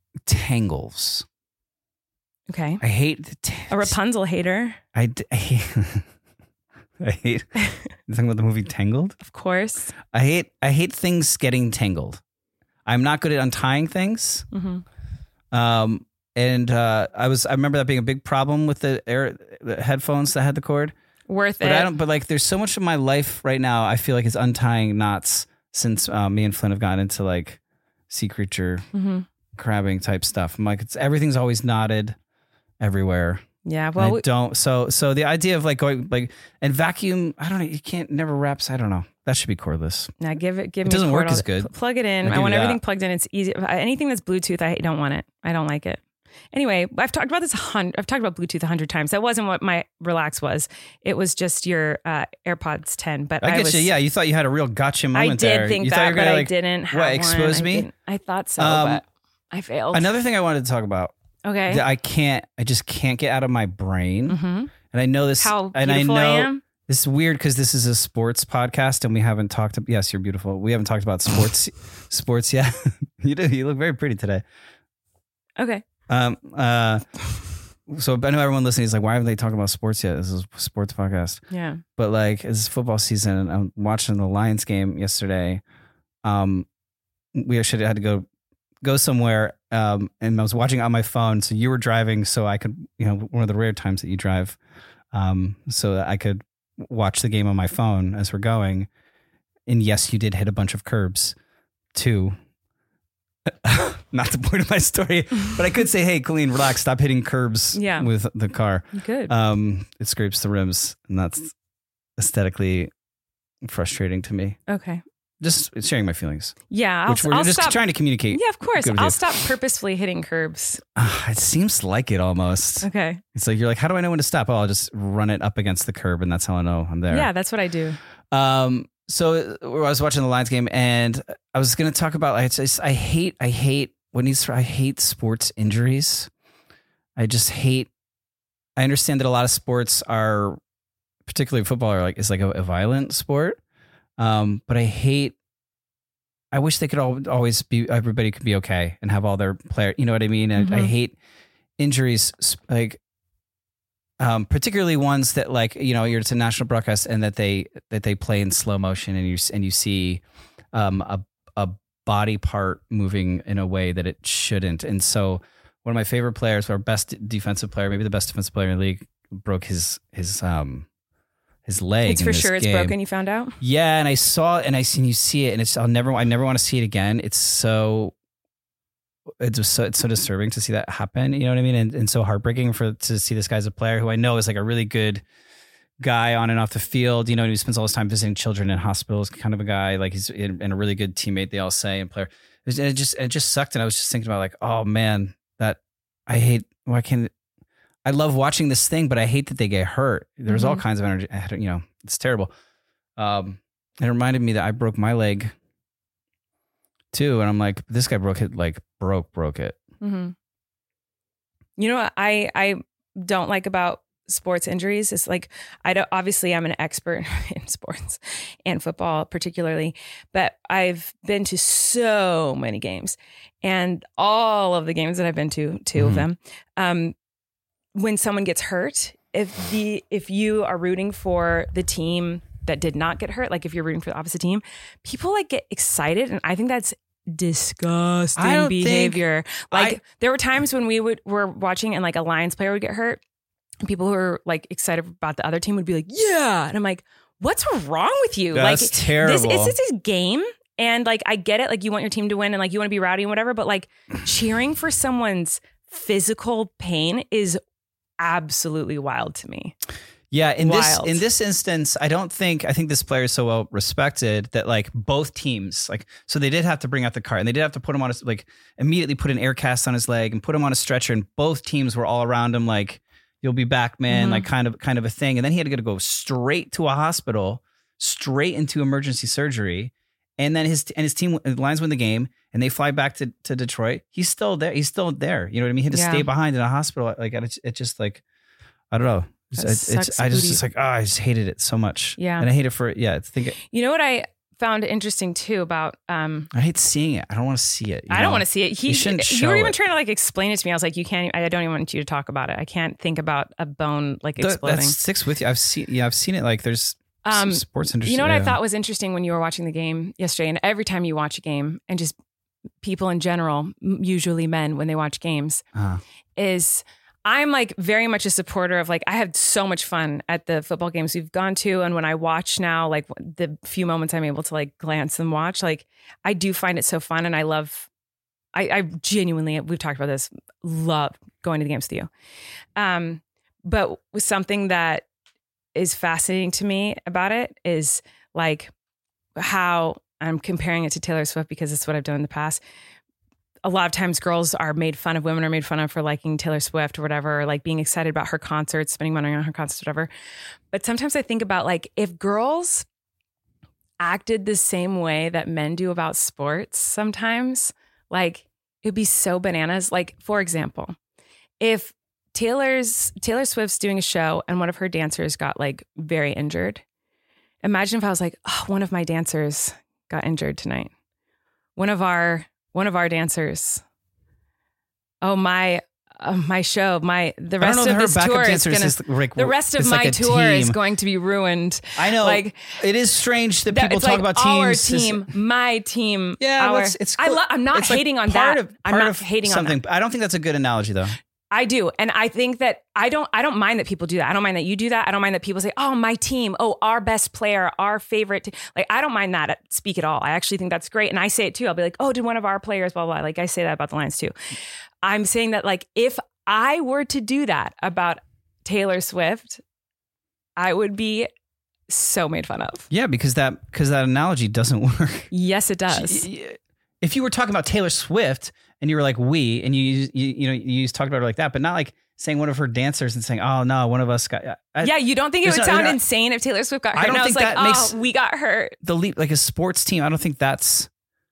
tangles. Okay. I hate the t- A Rapunzel hater, I, d- I hate. I hate. You talking about the movie Tangled? of course. I hate. I hate things getting tangled. I'm not good at untying things. hmm Um, and uh, I was. I remember that being a big problem with the air the headphones that had the cord. Worth But it. I don't. But like, there's so much of my life right now. I feel like is untying knots since uh, me and Flynn have gotten into like sea creature hmm crabbing type stuff. I'm like, it's everything's always knotted everywhere. Yeah. And Well, I we- don't. So so the idea of like going like and vacuum. I don't know. You can't never wraps. I don't know. That should be cordless. now give it. Give It me. doesn't a work cord. as I'll- good. pl- Plug it in. I'll I give want you that. everything plugged in. It's easy. Anything that's Bluetooth, I don't want it. I don't like it. Anyway, I've talked about this. A hundred, I've talked about Bluetooth a hundred times. That wasn't what my relax was. It was just your uh, AirPods ten. But I I, get was, you. Yeah, you thought you had a real gotcha I moment did there. think you thought that, you were but gonna, I like, didn't. Have what, one. expose I me? didn't. I thought so, Um, but I failed. Another thing I wanted to talk about Okay. that I can't. I just can't get out of my brain. hmm And I know this. How and I beautiful know I am. this is weird because this is a sports podcast and we haven't talked. Yes, you're beautiful. We haven't talked about sports. sports yet. You do. You look very pretty today. Okay. Um. Uh. So I know everyone listening is like, why haven't they talked about sports yet? This is a sports podcast. Yeah. But like, it's football season, and I'm watching the Lions game yesterday. Um, we actually had to go go somewhere, um, and I was watching on my phone. So you were driving, so I could, you know, one of the rare times that you drive, um, so that I could watch the game on my phone as we're going. And yes, you did hit a bunch of curbs, too. Not the point of my story, but I could say, hey, Colleen, relax, stop hitting curbs Yeah. with the car. Good. Um, it scrapes the rims, and that's aesthetically frustrating to me. okay. Just sharing my feelings, Yeah. I'll, which we're I'll just stop. trying to communicate. Yeah, of course. Good with I'll you. stop purposefully hitting curbs. Ah, it seems like it almost. Okay. It's like you're like, how do I know when to stop? Oh, I'll just run it up against the curb, and that's how I know I'm there. Yeah, that's what I do. Um. So I was watching the Lions game, and I was going to talk about. I just, I hate, I hate when these. I hate sports injuries. I just hate. I understand that a lot of sports are, particularly football, are like is like a, a violent sport. Um, but I hate. I wish they could all, always be. Everybody could be okay and have all their player. You know what I mean? And Mm-hmm. I hate injuries, like, um, particularly ones that, like, you know, you're it's a national broadcast and that they that they play in slow motion and you and you see um, a a body part moving in a way that it shouldn't. And so, one of my favorite players, our best defensive player, maybe the best defensive player in the league, broke his his um his leg. It's in for this sure it's game. broken. You found out? Yeah, and I saw and I seen you see it, and it's I'll never I never want to see it again. It's so it's just so it's so disturbing to see that happen. You know what I mean? And and so heartbreaking for to see this guy as a player who I know is like a really good guy on and off the field. You know, and he spends all his time visiting children in hospitals. Kind of a guy like he's and a really good teammate. They all say and player. It it just it just sucked, and I was just thinking about like, oh man, that I hate. Why can't I love watching this thing, but I hate that they get hurt. There's all Mhm. kinds of energy. I don't- You know, it's terrible. Um, it reminded me that I broke my leg too, and I'm like, this guy broke it, like broke, broke it. Mm-hmm. You know what I I don't like about sports injuries is like I don't obviously I'm an expert in sports and football particularly, but I've been to so many games, and all of the games that I've been to, two Mhm. of them, um, when someone gets hurt, if the if you are rooting for the team that did not get hurt, like if you're rooting for the opposite team, people like get excited, and I think that's disgusting I don't think- behavior. Like I- there were times when we would were watching and like a Lions player would get hurt, and people who were like excited about the other team would be like, "Yeah," and I'm like, "What's wrong with you?" That's like terrible. This is this a game, and like I get it, like you want your team to win and like you want to be rowdy and whatever, but like cheering for someone's physical pain is absolutely wild to me. Yeah, in Wild. this in this instance, I don't think I think this player is so well respected that like both teams like so they did have to bring out the cart and they did have to put him on a, like immediately put an air cast on his leg and put him on a stretcher, and both teams were all around him like, "You'll be back, man," Mhm. like kind of kind of a thing. And then he had to go straight to a hospital, straight into emergency surgery, and then his and his team the Lions win the game and they fly back to, to Detroit. He's still there. He's still there. You know what I mean? He had to Yeah. stay behind in a hospital. Like it, it just like I don't know. That It's, it's, sucks I just, booty. just like, oh, I just hated it so much. Yeah. And I hate it for, yeah, I think, You know what I found interesting too about um I hate seeing it. I don't want to see it. I don't want to see it. He You shouldn't you show were even it. trying to like explain it to me. I was like, you can't I don't even want you to talk about it. I can't think about a bone like That, exploding. that sticks with you. I've seen, yeah, I've seen it. Like there's Um, s- sports industry. You know what yeah. I thought was interesting when you were watching the game yesterday, and every time you watch a game, and just people in general, m- usually men when they watch games, Uh, is I'm like very much a supporter of like I had so much fun at the football games we've gone to, and when I watch now, like the few moments I'm able to like glance and watch, like I do find it so fun, and I love. I, I genuinely, we've talked about this, love going to the games with you. Um, but with something that is fascinating to me about it is like how I'm comparing it to Taylor Swift because it's what I've done in the past. A lot of times girls are made fun of, women are made fun of for liking Taylor Swift or whatever, or like being excited about her concerts, spending money on her concerts, whatever. But sometimes I think about like if girls acted the same way that men do about sports sometimes, like it'd be so bananas. Like, for example, if Taylor's Taylor Swift's doing a show and one of her dancers got like very injured. Imagine if I was like, oh, one of my dancers got injured tonight. One of our one of our dancers. Oh my uh, my show, my the I don't rest know of if her this backup tour is dancer is gonna just, like, the rest of it's my like a tour is team. going to be ruined. I know. Like it is strange that that- people it's talk like about our teams. as- team, my team. Yeah, our, well, it's, it's I cool. love. I'm not It's like hating on part that. Of, I'm part not of hating on something. that. I don't think that's a good analogy, though. I do. And I think that I don't I don't mind that people do that. I don't mind that you do that. I don't mind that people say, oh, my team, oh, our best player, our favorite. T-. Like, I don't mind that at speak at all. I actually think that's great. And I say it too. I'll be like, oh, did one of our players, blah, blah, blah. Like I say that about the Lions too. I'm saying that like if I were to do that about Taylor Swift, I would be so made fun of. Yeah, because that because that analogy doesn't work. Yes, it does. If you were talking about Taylor Swift and you were like we and you you you know you talked about her like that, but not like saying one of her dancers and saying, oh no, one of us got. I, yeah, you don't think it there's would not- sound not- insane if Taylor Swift got I hurt? don't And I was think like, that oh, makes- we got hurt. the leap like a sports team. I don't think that's.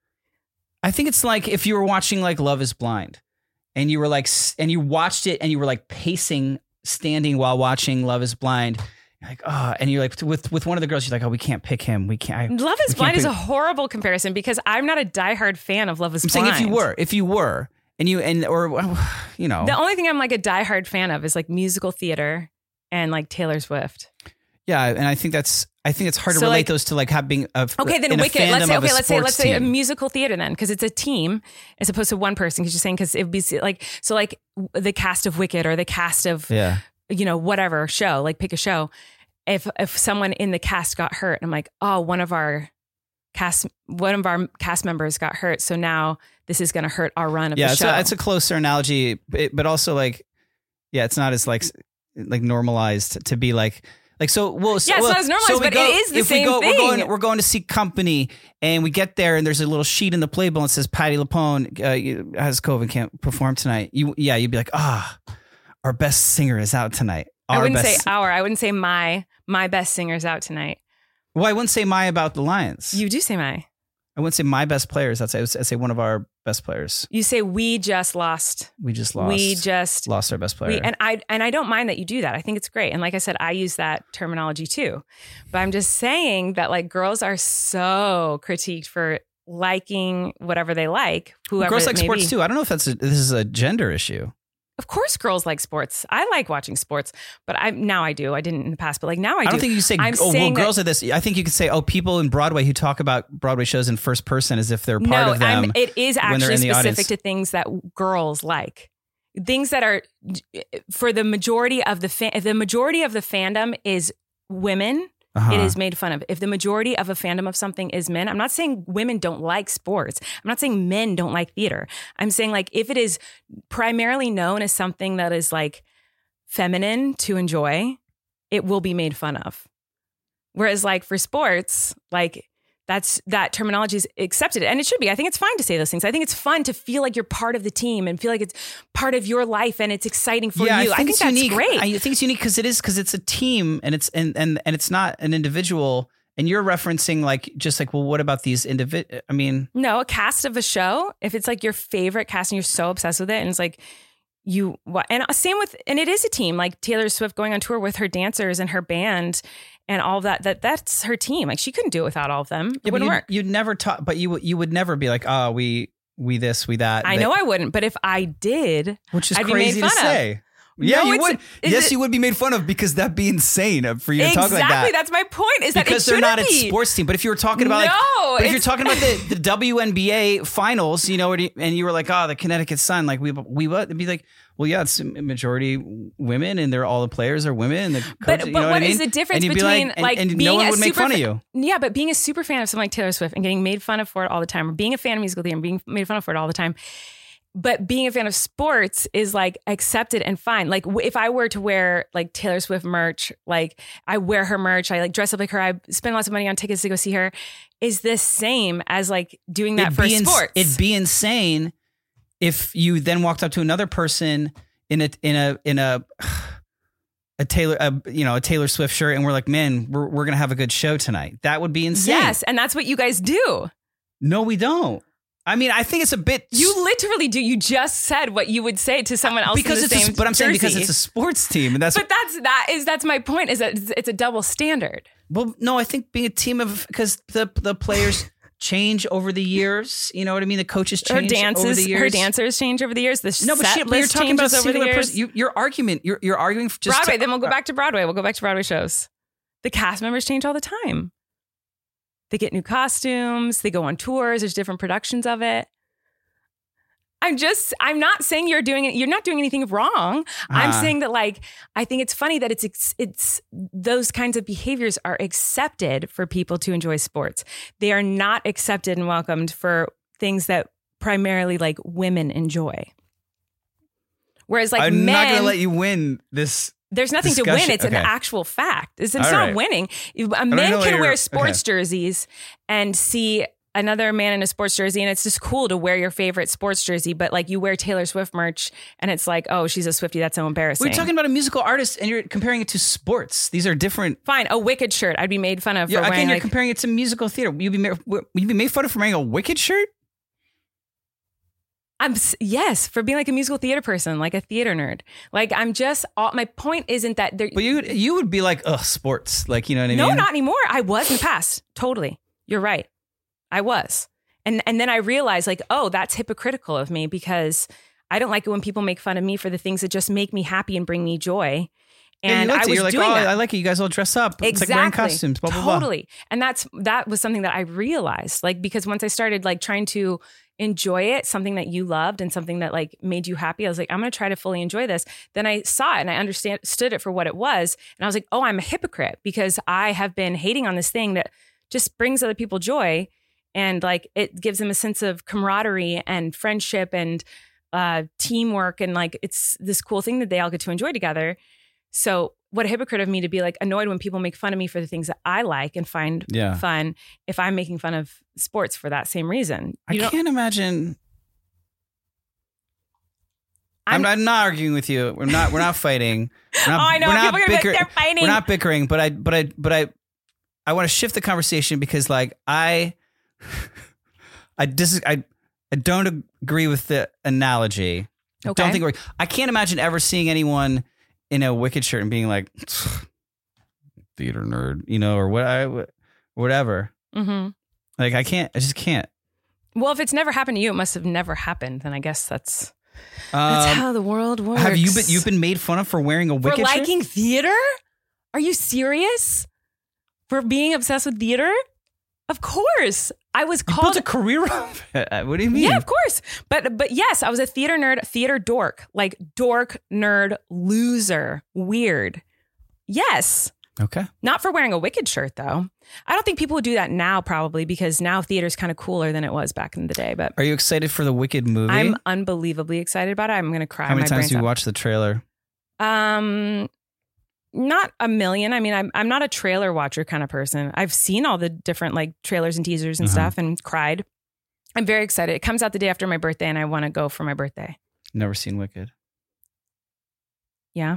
I think it's like if you were watching like Love Is Blind, and you were like s- and you watched it and you were like pacing, standing while watching Love Is Blind, You're like, oh, and you're like with with one of the girls, you're like, oh, we can't pick him. We can't. I, Love is we Blind can't is pick- a horrible comparison because I'm not a diehard fan of Love is I'm Blind. saying if you were, if you were, and you and or you know, The only thing I'm like a diehard fan of is like musical theater and like Taylor Swift. yeah, and I think that's I think it's hard to So, relate like- those to like having a Okay, then in a Wicked. Let's fandom say of a okay. Let's say sports let's say a team. musical theater then, because it's a team as opposed to one person. Because you're saying because it would be like so like the cast of Wicked or the cast of Yeah, you know whatever show. Like pick a show. If if someone in the cast got hurt, I'm like, oh, one of our cast one of our cast members got hurt, so now this is going to hurt our run of yeah, the it's show. a, it's a closer analogy, but but also like, yeah, it's not as like like normalized to be like. Like so, well, so, Yeah, it's well, not as normalized, so we but go, it is the if same we go, thing. We're going, we're going to see Company, and we get there, and there's a little sheet in the playbill that says Patti LuPone uh, you- has COVID, can't perform tonight. You, yeah, you'd be like, ah, our best singer is out tonight. Our I wouldn't best, say our. I wouldn't say my. My best singer's out tonight. Well, I wouldn't say my about the Lions. You do say my. I wouldn't say my best players. I'd say I'd say one of our best players. You say we just lost. We just lost. We just lost our best player. We, and I and I don't mind that you do that. I think it's great. And like I said, I use that terminology too. But I'm just saying that like girls are so critiqued for liking whatever they like, whoever Girls it like may sports be. too. I don't know if that's a, this is a gender issue. Of course, girls like sports. I like watching sports, but I now I do. I didn't in the past, but like now I do. I don't think you say, I'm oh, well, saying that- girls are this. I think you could say, oh, people in Broadway who talk about Broadway shows in first person as if they're part no, of them. I'm, it is when they're actually in the specific audience. to things that girls like. Things that are for the majority of the fan, if the majority of the fandom is women, Uh-huh. it is made fun of. If the majority of a fandom of something is men, I'm not saying women don't like sports. I'm not saying men don't like theater. I'm saying like if it is primarily known as something that is like feminine to enjoy, it will be made fun of. Whereas like for sports, like that's that terminology is accepted and it should be. I think it's fine to say those things. I think it's fun to feel like you're part of the team and feel like it's part of your life and it's exciting for yeah, you. I think, I think it's that's unique. great. I think it's unique because it is because it's a team and it's and and and it's not an individual. And you're referencing like just like, well, what about these individ? I mean, No, a cast of a show, if it's like your favorite cast and you're so obsessed with it and it's like you, and same with, and it is a team, like Taylor Swift going on tour with her dancers and her band and all that, that that's her team. Like she couldn't do it without all of them. It yeah, but wouldn't you'd, work. you'd never talk, but you would you would never be like, oh, we we this, we that. I That- know I wouldn't, but if I did, which is I'd be made crazy to fun of. say. Yeah, No, you it's- would. is Yes, it- you would be made fun of because that'd be insane for you to talk like that. Exactly, that's my point. Is that because it they're not shouldn't a be. sports team. But if you were talking about No, like, but if you're it's- talking about the, the W N B A finals, you know, and you were like, oh, the Connecticut Sun, like we we what? It'd be like, well, yeah, it's a majority women, and they're all the players are women, and the coach, But, you but know what what I is mean? the difference And you'd be between like, like, and, and being no one a would make super fun of fa- you. Yeah, but being a super fan of something like Taylor Swift and getting made fun of for it all the time, or being a fan of musical theater and being made fun of for it all the time. But being a fan of sports is like accepted and fine. Like w- if I were to wear like Taylor Swift merch, like I wear her merch, I like dress up like her, I spend lots of money on tickets to go see her, is the same as like doing that It'd for be ins- sports. It'd be insane if you then walked up to another person in a in a in a a Taylor a, you know a Taylor Swift shirt, and we're like, man, we're we're gonna have a good show tonight. That would be insane. Yes, and that's what you guys do. No, we don't. I mean, I think it's a bit You literally do. You just said what you would say to someone else because in the it's same a, but I'm saying because jersey. it's a sports team, and that's But that's that is that's my point. Is that it's, it's a double standard. well, no, I think being a team of because the the players change over the years. You know what I mean? The coaches Her change over dances, the years. her dancers change over the years. The No, but set shit, but you're list talking about changes a over the singular years. person. You, your argument, you're you're arguing for just Broadway. to- Then we'll go back to Broadway. We'll go back to Broadway shows. The cast members change all the time. They get new costumes. They go on tours. There's different productions of it. I'm just, I'm not saying you're doing it. You're not doing anything wrong. I'm Uh. saying that like, I think it's funny that it's, it's, it's those kinds of behaviors are accepted for people to enjoy sports. They are not accepted and welcomed for things that primarily like women enjoy. Whereas like I'm men, not going to let you win this. there's nothing to discussion. win. It's Okay. an actual fact. It's, it's All not right. winning. A know man what can you're- wear sports okay. jerseys and see another man in a sports jersey, and it's just cool to wear your favorite sports jersey. But like you wear Taylor Swift merch, and it's like, oh, she's a Swiftie. That's so embarrassing. We're talking about a musical artist, and you're comparing it to sports. These are different. Fine, a Wicked shirt. I'd be made fun of for Yeah, wearing again, you're like. comparing it to musical theater. You'd be made, you'd be made fun of for wearing a Wicked shirt. I'm s- yes, for being like a musical theater person, like a theater nerd. Like I'm just all, my point isn't that there. But you you would be like, ugh, sports. Like, you know what I no, mean? not anymore. I was in the past. Totally. You're right. I was. And and then I realized like, oh, that's hypocritical of me because I don't like it when people make fun of me for the things that just make me happy and bring me joy. And yeah, you I was You're like, doing oh, that. I like it. You guys all dress up. Exactly. It's like wearing costumes, blah, blah, blah. Totally. And that's that was something that I realized. Like, because once I started like trying to enjoy it, something that you loved and something that like made you happy, I was like, I'm going to try to fully enjoy this. Then I saw it and I understand stood it for what it was. And I was like, oh, I'm a hypocrite because I have been hating on this thing that just brings other people joy. And like, it gives them a sense of camaraderie and friendship and uh, teamwork. And like, it's this cool thing that they all get to enjoy together. So what a hypocrite of me to be like annoyed when people make fun of me for the things that I like and find Yeah. fun if I'm making fun of sports for that same reason. I You don't- can't imagine. I'm- I'm, I'm not arguing with you. We're not. We're not fighting. We're Oh, not, I know. We're not People are gonna be like, bicker- they're fighting. We're not bickering. But I. But I. But I. I want to shift the conversation because, like, I. I dis. I. I don't agree with the analogy. I Okay. don't think we're. I can't imagine ever seeing anyone in a Wicked shirt and being like, theater nerd, you know, or what. I. Whatever. Mm-hmm. Like I can't. I just can't. Well, if it's never happened to you, it must have never happened. Then I guess that's that's Um, how the world works. Have you been? You've been made fun of for wearing a for Wicked shirt? liking theater? Are you serious? For being obsessed with theater? Of course. I was You called built a career of it. What do you mean? Yeah, of course. But but yes, I was a theater nerd, theater dork, like dork, nerd, loser, weird. Yes. Okay. Not for wearing a Wicked shirt, though. I don't think people would do that now, probably, because now theater's kind of cooler than it was back in the day. But Are you excited for the Wicked movie? I'm unbelievably excited about it. I'm going to cry How many my times brains do you out. watch the trailer? Um, not a million. I mean, I'm I'm not a trailer watcher kind of person. I've seen all the different like trailers and teasers and Uh-huh. stuff and cried. I'm very excited. It comes out the day after my birthday, and I want to go for my birthday. Never seen Wicked. Yeah,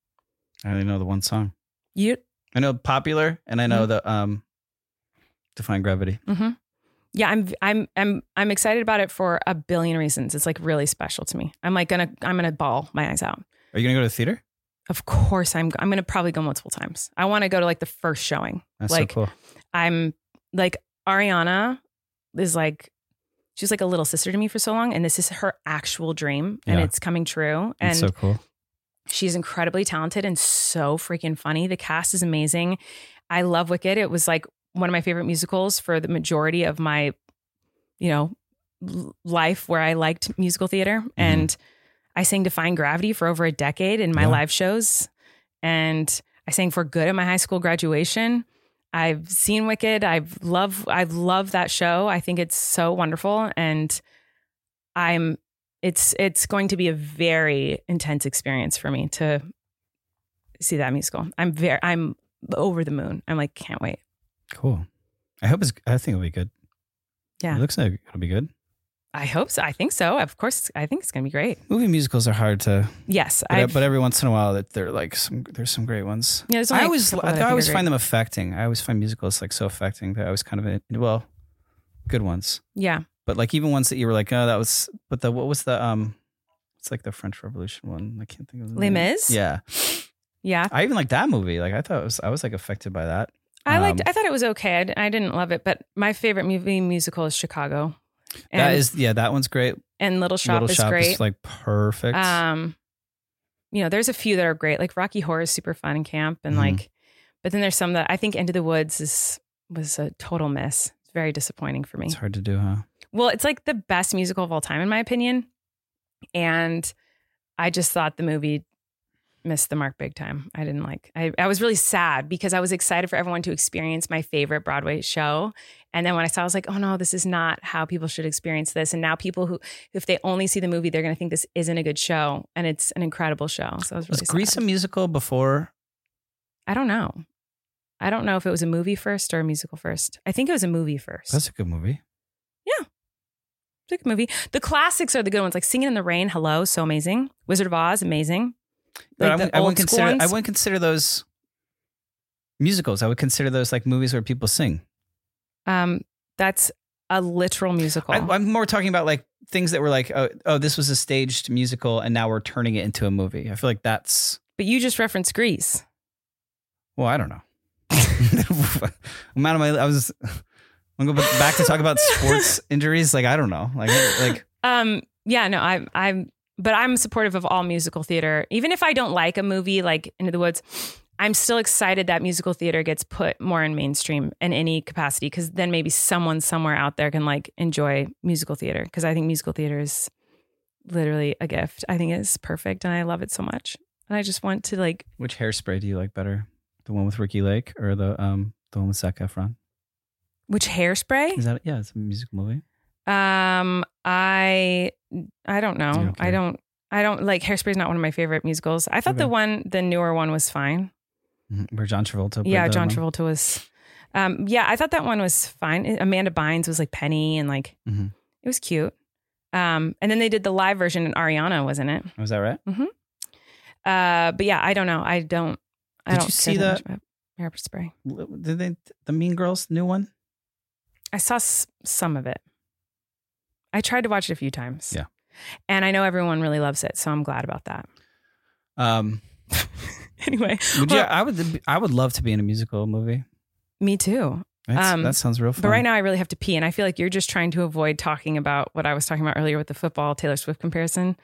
I only know the one song. you. I know Popular, and I know Mm-hmm. the um, Define Gravity. Mm-hmm. Yeah, I'm I'm I'm I'm excited about it for a billion reasons. It's like really special to me. I'm like gonna I'm gonna bawl my eyes out. Are you gonna go to the theater? Of course, I'm I'm gonna probably go multiple times. I want to go to like the first showing. That's like so cool. I'm like Ariana is like she's like a little sister to me for so long, and this is her actual dream, and Yeah. it's coming true. And That's so cool. she's incredibly talented and so freaking funny. The cast is amazing. I love Wicked. It was like one of my favorite musicals for the majority of my, you know, l- life where I liked musical theater. Mm-hmm. And I sang Define Gravity for over a decade in my Yeah. live shows. And I sang For Good at my high school graduation. I've seen Wicked. I've love I love that show. I think it's so wonderful. And I'm it's it's going to be a very intense experience for me to see that musical. I'm very I'm over the moon. I'm like, can't wait. Cool. I hope it's. I think it'll be good. Yeah. It looks like it'll be good. I hope so. I think so. Of course, I think it's gonna be great. Movie musicals are hard to, Yes, but, I've- but every once in a while, that they're like some. There's some great ones. Yeah, there's I only a always, couple I, that I I think always are find great. them affecting. I always find musicals like so affecting that I was kind of well, good ones. yeah. But like even ones that you were like, oh, that was. But the what was the um, it's like the French Revolution one. I can't think of the Les name. Mis? Yeah, Yeah. I even like that movie. Like I thought it was. I was like affected by that. I liked Um, I thought it was okay. I, d- I didn't love it, but my favorite movie musical is Chicago. And, that is yeah. That one's great. and Little Shop Little is Shop great. is like perfect. Um, you know, there's a few that are great. Like Rocky Horror is super fun in camp, and Mhm. like, but then there's some that I think Into the Woods is was a total miss. It's very disappointing for me. It's hard to do, huh? Well, it's like the best musical of all time in my opinion, and I just thought the movie missed the mark big time. I didn't like. I, I was really sad because I was excited for everyone to experience my favorite Broadway show, and then when I saw, I was like, oh no, this is not how people should experience this. And now people who, if they only see the movie, they're going to think this isn't a good show, and it's an incredible show. So I was really Was Grease sad. a musical before? I don't know. I don't know if it was a movie first or a musical first. I think it was a movie first. That's a good movie. It's a good movie. The classics are the good ones, like Singing in the Rain. Hello, so amazing. Wizard of Oz, amazing. But I, Like wouldn't- the I old wouldn't school consider. I ones. wouldn't consider those musicals. I would consider those like movies where people sing. Um, that's a literal musical. I, I'm more talking about like things that were like, oh, oh, this was a staged musical and now we're turning it into a movie. I feel like that's. But you just referenced Grease. Well, I don't know. I'm out of my. I was. I'm going back to talk about sports injuries. Like I don't know. Like like. Um. Yeah. No. I. I'm. But I'm supportive of all musical theater. Even if I don't like a movie like Into the Woods, I'm still excited that musical theater gets put more in mainstream in any capacity, because then maybe someone somewhere out there can like enjoy musical theater, because I think musical theater is literally a gift. I think it's perfect and I love it so much. And I just want to like. Which Hairspray do you like better? The one with Ricky Lake or the um the one with Zac Efron? Which Hairspray? Is that yeah? It's a musical movie. Um, I I don't know. don't I don't. I don't like Hairspray is not one of my favorite musicals. I thought Okay. the one, the newer one, was fine. Mm-hmm. Where John Travolta. played Yeah, the John one? Travolta was. Um, yeah, I thought that one was fine. Amanda Bynes was like Penny, and like Mhm. it was cute. Um, and then they did the live version, and Ariana was in it. Was that right? Uh, but yeah, I don't know. I don't. I Did don't you see care that the- much about Hairspray? Did they the Mean Girls new one? I saw s- some of it. I tried to watch it a few times. Yeah. And I know everyone really loves it, so I'm glad about that. Um, Anyway, would you, well, I would I would love to be in a musical movie. me too. That's, Um, that sounds real fun. But right now I really have to pee, and I feel like you're just trying to avoid talking about what I was talking about earlier with the football Taylor Swift comparison,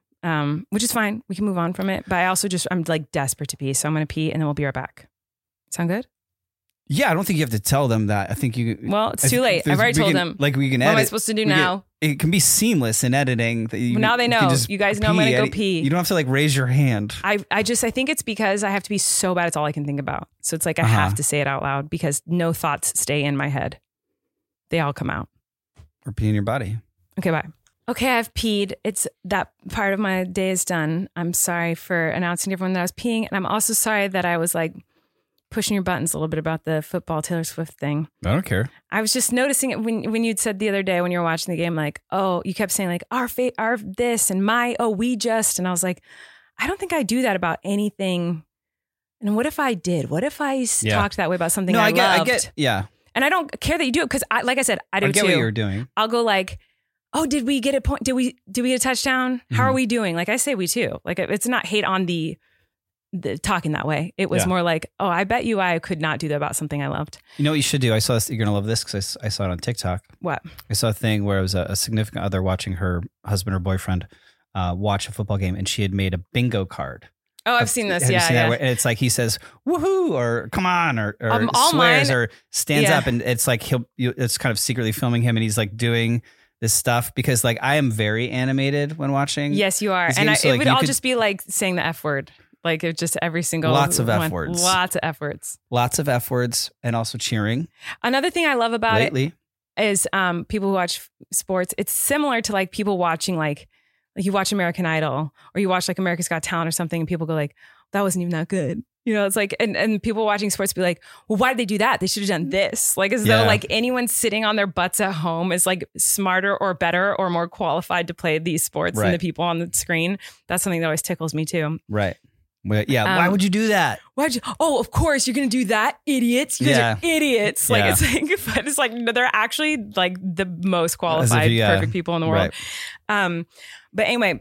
um, which is fine. We can move on from it. But I also just, I'm like desperate to pee, so I'm going to pee, and then we'll be right back. Sound good? Yeah, I don't think you have to tell them that. I think you. Well, it's I too think late. I've there's- already we told can- them. Like we can What edit. am I supposed to do we can- now? it can be seamless in editing. That you, Well, now they you know. can just You guys know I'm gonna pee go any- pee. You don't have to like raise your hand. I, I just, I think it's because I have to be so bad. It's all I can think about. So it's like I Uh-huh. have to say it out loud because no thoughts stay in my head. They all come out. Or pee in your body. Okay, bye. Okay, I've peed. It's that part of my day is done. I'm sorry for announcing to everyone that I was peeing. And I'm also sorry that I was like pushing your buttons a little bit about the football Taylor Swift thing. I don't care. I was just noticing it when when you'd said the other day when you were watching the game, like, oh, you kept saying like our fate, our this and my, oh, we just. And I was like, I don't think I do that about anything. And what if I did? What if I s- Yeah. talked that way about something No, I, I get. loved? I get. Yeah, And I don't care that you do it because, I, like I said, I do I get too. what you're doing. I'll go like, oh, did we get a point? Did we did we get a touchdown? How Mhm. are we doing? Like I say, we too. Like it's not hate on the the talking that way. It was Yeah. more like, oh, I bet you I could not do that about something I loved. You know what you should do? I saw this. You're gonna love this because I, s- I saw it on TikTok. What? I saw a thing where it was a, a significant other watching her husband or boyfriend uh, watch a football game, and she had made a bingo card. Oh, I've seen this. Have you Yeah, seen that? yeah. Where- And it's like he says "woohoo" or "come on" or, or Um, all swears mine- or stands yeah. up, and it's like he'll. You, it's kind of secretly filming him, and he's like doing this stuff because like I am very animated when watching. Yes, you are. These And I, games, so, it like, would you all could- just be like saying the F word. Like it just every single Lots of F one. words. Lots of F words. Lots of F words and also cheering Another thing I love about it lately. is um, people who watch f- sports. It's similar to like people watching like like you watch American Idol or you watch like America's Got Talent or something, and people go like, that wasn't even that good. You know, it's like, and, and people watching sports be like, well, why did they do that? They should have done this. Like as Yeah. though like anyone sitting on their butts at home is like smarter or better or more qualified to play these sports than Right. the people on the screen. That's something that always tickles me too. Right. Well, yeah. why Um, would you do that? Why'd you? Oh, of course you're gonna do that, idiots. You guys Yeah. are idiots. Like Yeah. it's like, but it's like no, they're actually like the most qualified, yeah. perfect people in the world. Right. Um, but anyway,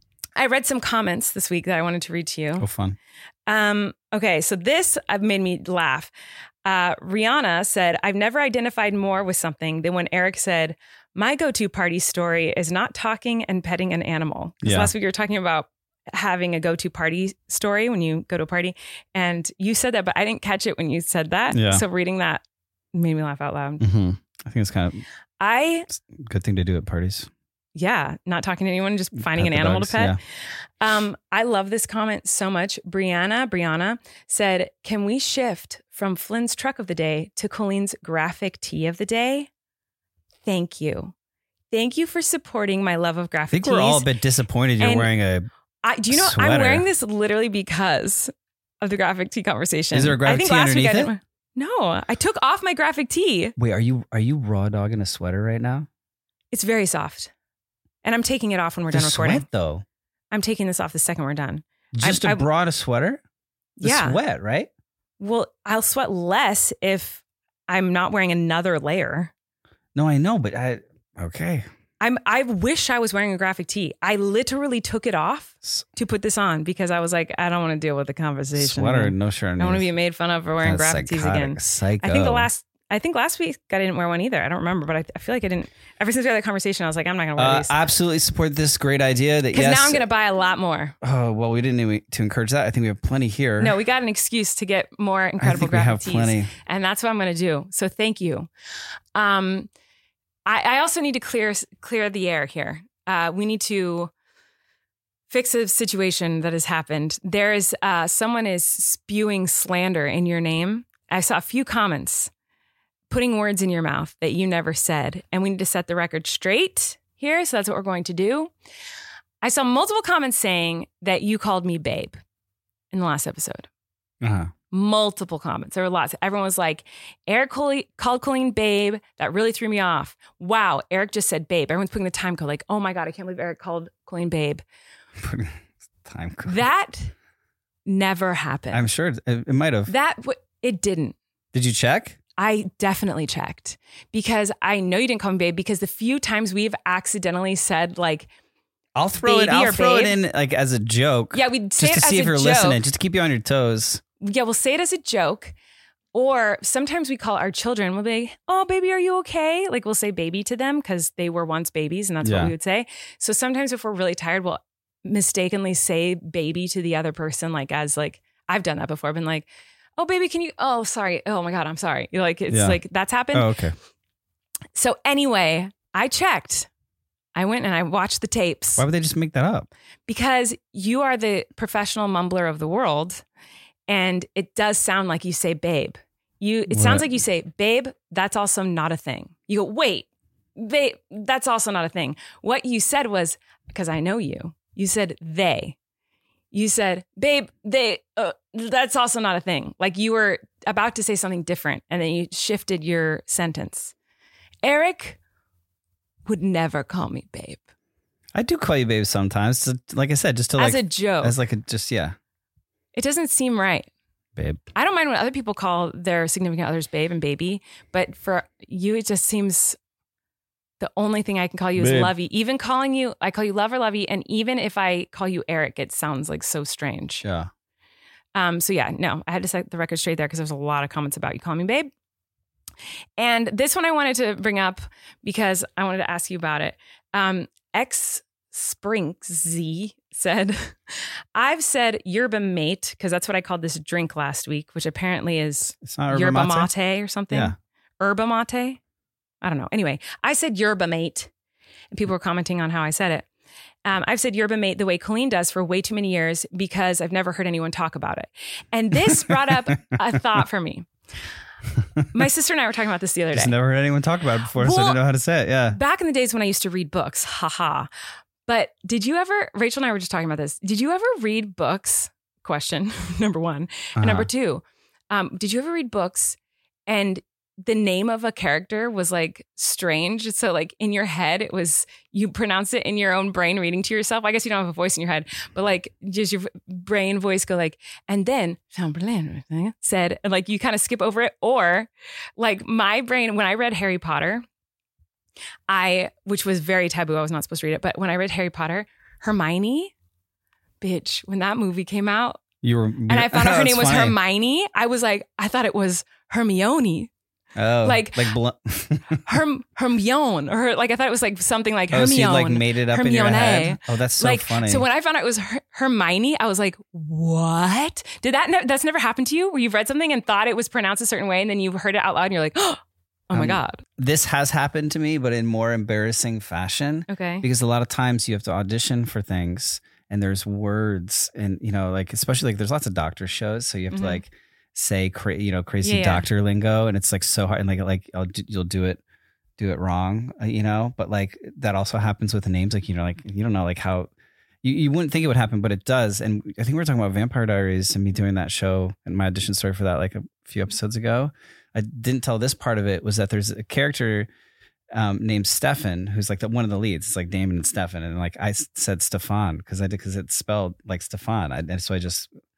I read some comments this week that I wanted to read to you. Oh, fun. Um, okay, so this uh, made me laugh. Uh, Rihanna said, "I've never identified more with something than when Eric said." My go-to party story is not talking and petting an animal. 'Cause Yeah. last week you were talking about having a go-to party story when you go to a party, and you said that, but I didn't catch it when you said that. Yeah. So reading that made me laugh out loud. Mm-hmm. I think it's kind of I, a good thing to do at parties. yeah, not talking to anyone, just finding Pet an the animal dogs, to pet. Um, I love this comment so much. Brianna, Brianna said, "Can we shift from Flynn's truck of the day to Colleen's graphic tee of the day? Thank you. Thank you for supporting my love of I graphic think tees. we're all a bit disappointed you're And wearing a. I, do you know, I'm sweater. wearing this literally because of the graphic tee conversation. Is there a graphic I think tee last week I underneath didn't- No, I took off my graphic tee. Wait, are you are you raw dogging a sweater right now? It's very soft. And I'm taking it off when we're The done recording. sweat though. I'm taking this off the second we're done. Just I- a I- bra and a sweater. The Yeah. sweat, right? Well, I'll sweat less if I'm not wearing another layer. No, I know, but I okay. I'm, I wish I was wearing a graphic tee. I literally took it off to put this on because I was like, I don't want to deal with the conversation. Sweater, again. no shirt. I don't want to be made fun of for wearing That's graphic tees psychotic, again. Psycho. I think the last, I think last week I didn't wear one either. I don't remember, but I, I feel like I didn't. Ever since we had that conversation, I was like, I'm not going to wear Uh, these. absolutely support this great idea. That Because yes. now I'm going to buy a lot more. Oh well, we didn't need to encourage that. I think we have plenty here. No, we got an excuse to get more incredible think we graphic have tees. plenty. And that's what I'm going to do. So thank you. Um, I, I also need to clear clear the air here. Uh, we need to fix a situation that has happened. There is uh, someone is spewing slander in your name. I saw a few comments putting words in your mouth that you never said, and we need to set the record straight here. So that's what we're going to do. I saw multiple comments saying that you called me babe in the last episode. Uh-huh. Multiple comments. There were lots. Everyone was like, Eric Colleen, called Colleen babe. That really threw me off. Wow, Eric just said babe. Everyone's putting the time code like, oh my God, I can't believe Eric called Colleen babe. Time code. That never happened. I'm sure it, it might have. That, w- it didn't. Did you check? I definitely checked because I know you didn't call me babe because the few times we've accidentally said like, I'll throw it. baby I'll or throw babe. it in like as a joke. yeah, we'd say just it to see as if a you're joke. listening, just to keep you on your toes. Yeah, we'll say it as a joke. Or sometimes we call our children, we'll be, oh, baby, are you okay? Like we'll say baby to them because they were once babies and that's Yeah. what we would say. So sometimes if we're really tired, we'll mistakenly say baby to the other person, like as like, I've done that before. I've been like, oh, baby, can you, oh, sorry. Oh my God, I'm sorry. You're like, it's Yeah. like, that's happened. Oh, okay. So anyway, I checked. I went and I watched the tapes. Why would they just make that up? Because you are the professional mumbler of the world. And it does sound like you say babe. You it What? sounds like you say, babe, that's also not a thing. You go, wait, babe, that's also not a thing. What you said was, because I know you, you said they. You said, babe, they, uh, that's also not a thing. Like you were about to say something different and then you shifted your sentence. Eric would never call me babe. I do call you babe sometimes. To, like I said, just to As like a joke. as like a just yeah, It doesn't seem right. babe. I don't mind when other people call their significant others babe and baby, but for you, it just seems the only thing I can call you is Babe. lovey. Even calling you, I call you love or lovey, and even if I call you Eric, it sounds like so strange. Yeah. Um. So yeah, no, I had to set the record straight there because there's a lot of comments about you calling me babe. And this one I wanted to bring up because I wanted to ask you about it. Um, X Sprinks Z said, I've said yerba mate because that's what I called this drink last week, which apparently is It's not yerba yerba mate. mate or something. Yeah. Yerba mate. I don't know. Anyway, I said yerba mate, and people were commenting on how I said it. Um, I've said yerba mate the way Colleen does for way too many years because I've never heard anyone talk about it. And this brought up a thought for me. My sister and I were talking about this the other day. Just never heard anyone talk about it before, so I Well, didn't know how to say it. Yeah. Back in the days when I used to read books, haha. But did you ever, Rachel and I were just talking about this. Did you ever read books? Question number one. Uh-huh. And number two, um, did you ever read books and the name of a character was like strange? So like in your head, it was, you pronounce it in your own brain reading to yourself. I guess you don't have a voice in your head, but like just your brain voice go like, and then said, and like you kind of skip over it. Or like my brain, when I read Harry Potter, I, which was very taboo. I was not supposed to read it. But when I read Harry Potter, Hermione, bitch, when that movie came out You were, and I found out her That's name was funny. Hermione, I was like, I thought it was Hermione. Oh, like- like bl- Herm, Hermione. Or like, I thought it was like something like oh, so Hermione. you like made it up in your Hermione. head. Oh, that's so like, funny. so when I found out it was Her- Hermione, I was like, what? Did that, ne- that's never happened to you where you've read something and thought it was pronounced a certain way and then you've heard it out loud and you're like, oh my Um, God. This has happened to me, but in more embarrassing fashion. Okay. Because a lot of times you have to audition for things and there's words and, you know, like, especially like there's lots of doctor shows. So you have Mhm. to like say, cra- you know, crazy Yeah, yeah. doctor lingo. And it's like so hard. And like, like I'll, do- you'll do it, do it wrong, uh, you know, but like that also happens with the names. Like, you know, like, you don't know like how you, you wouldn't think it would happen, but it does. And I think we were talking about Vampire Diaries and me doing that show and my audition story for that like a few episodes ago. I didn't tell this part of it was that there's a character um, named Stefan, who's like the, one of the leads. It's like Damon and Stefan. And like I s- said Stefan because I did, because it's spelled like Stefan. I, and so I just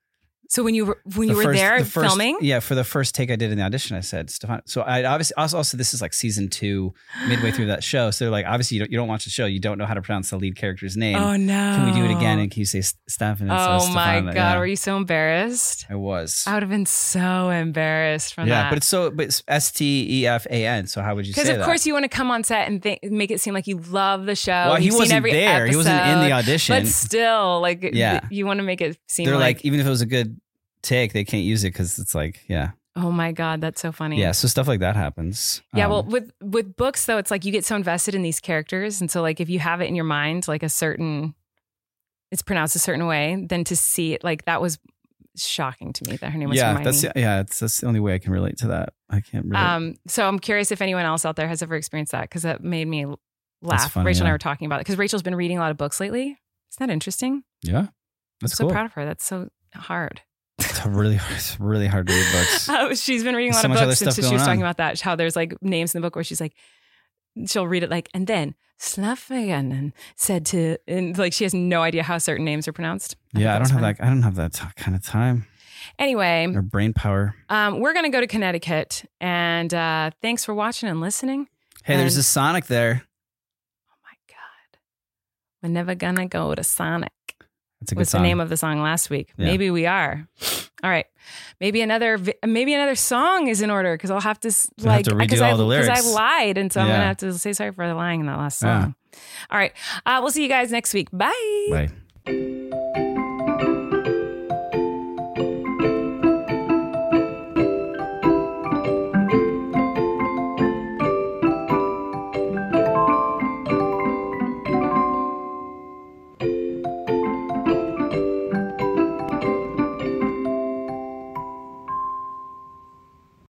So when you were when The you were first- there the first- filming, Yeah, for the first take I did in the audition, I said, Stefan. So I obviously also, also this is like season two, midway through that show. So they're like, obviously you don't, you don't watch the show. You don't know how to pronounce the lead character's name. oh no, Can we do it again? And can you say Stefan? Oh my god, Yeah, were you so embarrassed? I was. I would have been so embarrassed from yeah, that. but it's so, but it's S T E F A N. So how would you say Because that? of course you want to come on set and think, make it seem like you love the show. Well, he You've seen wasn't every there. He wasn't in the episode, audition. But still, like, Yeah. th- you want to make it seem They're like, like, even if it was a good take, they can't use it because it's like, yeah, oh my god, that's so funny. yeah. So stuff like that happens. Yeah, Um, well, with with books though, it's like you get so invested in these characters, and so like if you have it in your mind, like a certain, it's pronounced a certain way, then to see it like that was shocking to me that her name was yeah, Hermione. that's yeah, it's that's the only way I can relate to that. I can't really. Um, so I'm curious if anyone else out there has ever experienced that because that made me laugh. funny, Rachel and yeah. I were talking about it because Rachel's been reading a lot of books lately. Isn't that interesting? yeah, that's I'm so cool. proud of her. That's so hard. It's really, it's really hard to read books. Uh, she's been reading a There's lot so of much other books, and stuff so she was going talking on. about that. How there's like names in the book where she's like, she'll read it like, and then Sluffaganen said to, and like she has no idea how certain names are pronounced. I Yeah, thought I that was don't have funny. that. I don't have that t- kind of time Anyway, or brain power. um, we're gonna go to Connecticut, and uh, thanks for watching and listening. Hey, there's And- a Sonic there. Oh my god, we're never gonna go to Sonic. That's a good What's song. the name of the song last week? Yeah. Maybe we are. All right. Maybe another vi- maybe another song is in order because I'll have to s- You'll have like to redo because all I the lyrics. I've lied, and so I'm Yeah. gonna have to say sorry for lying in that last Yeah. song. All right. Uh, we'll see you guys next week. Bye. Bye.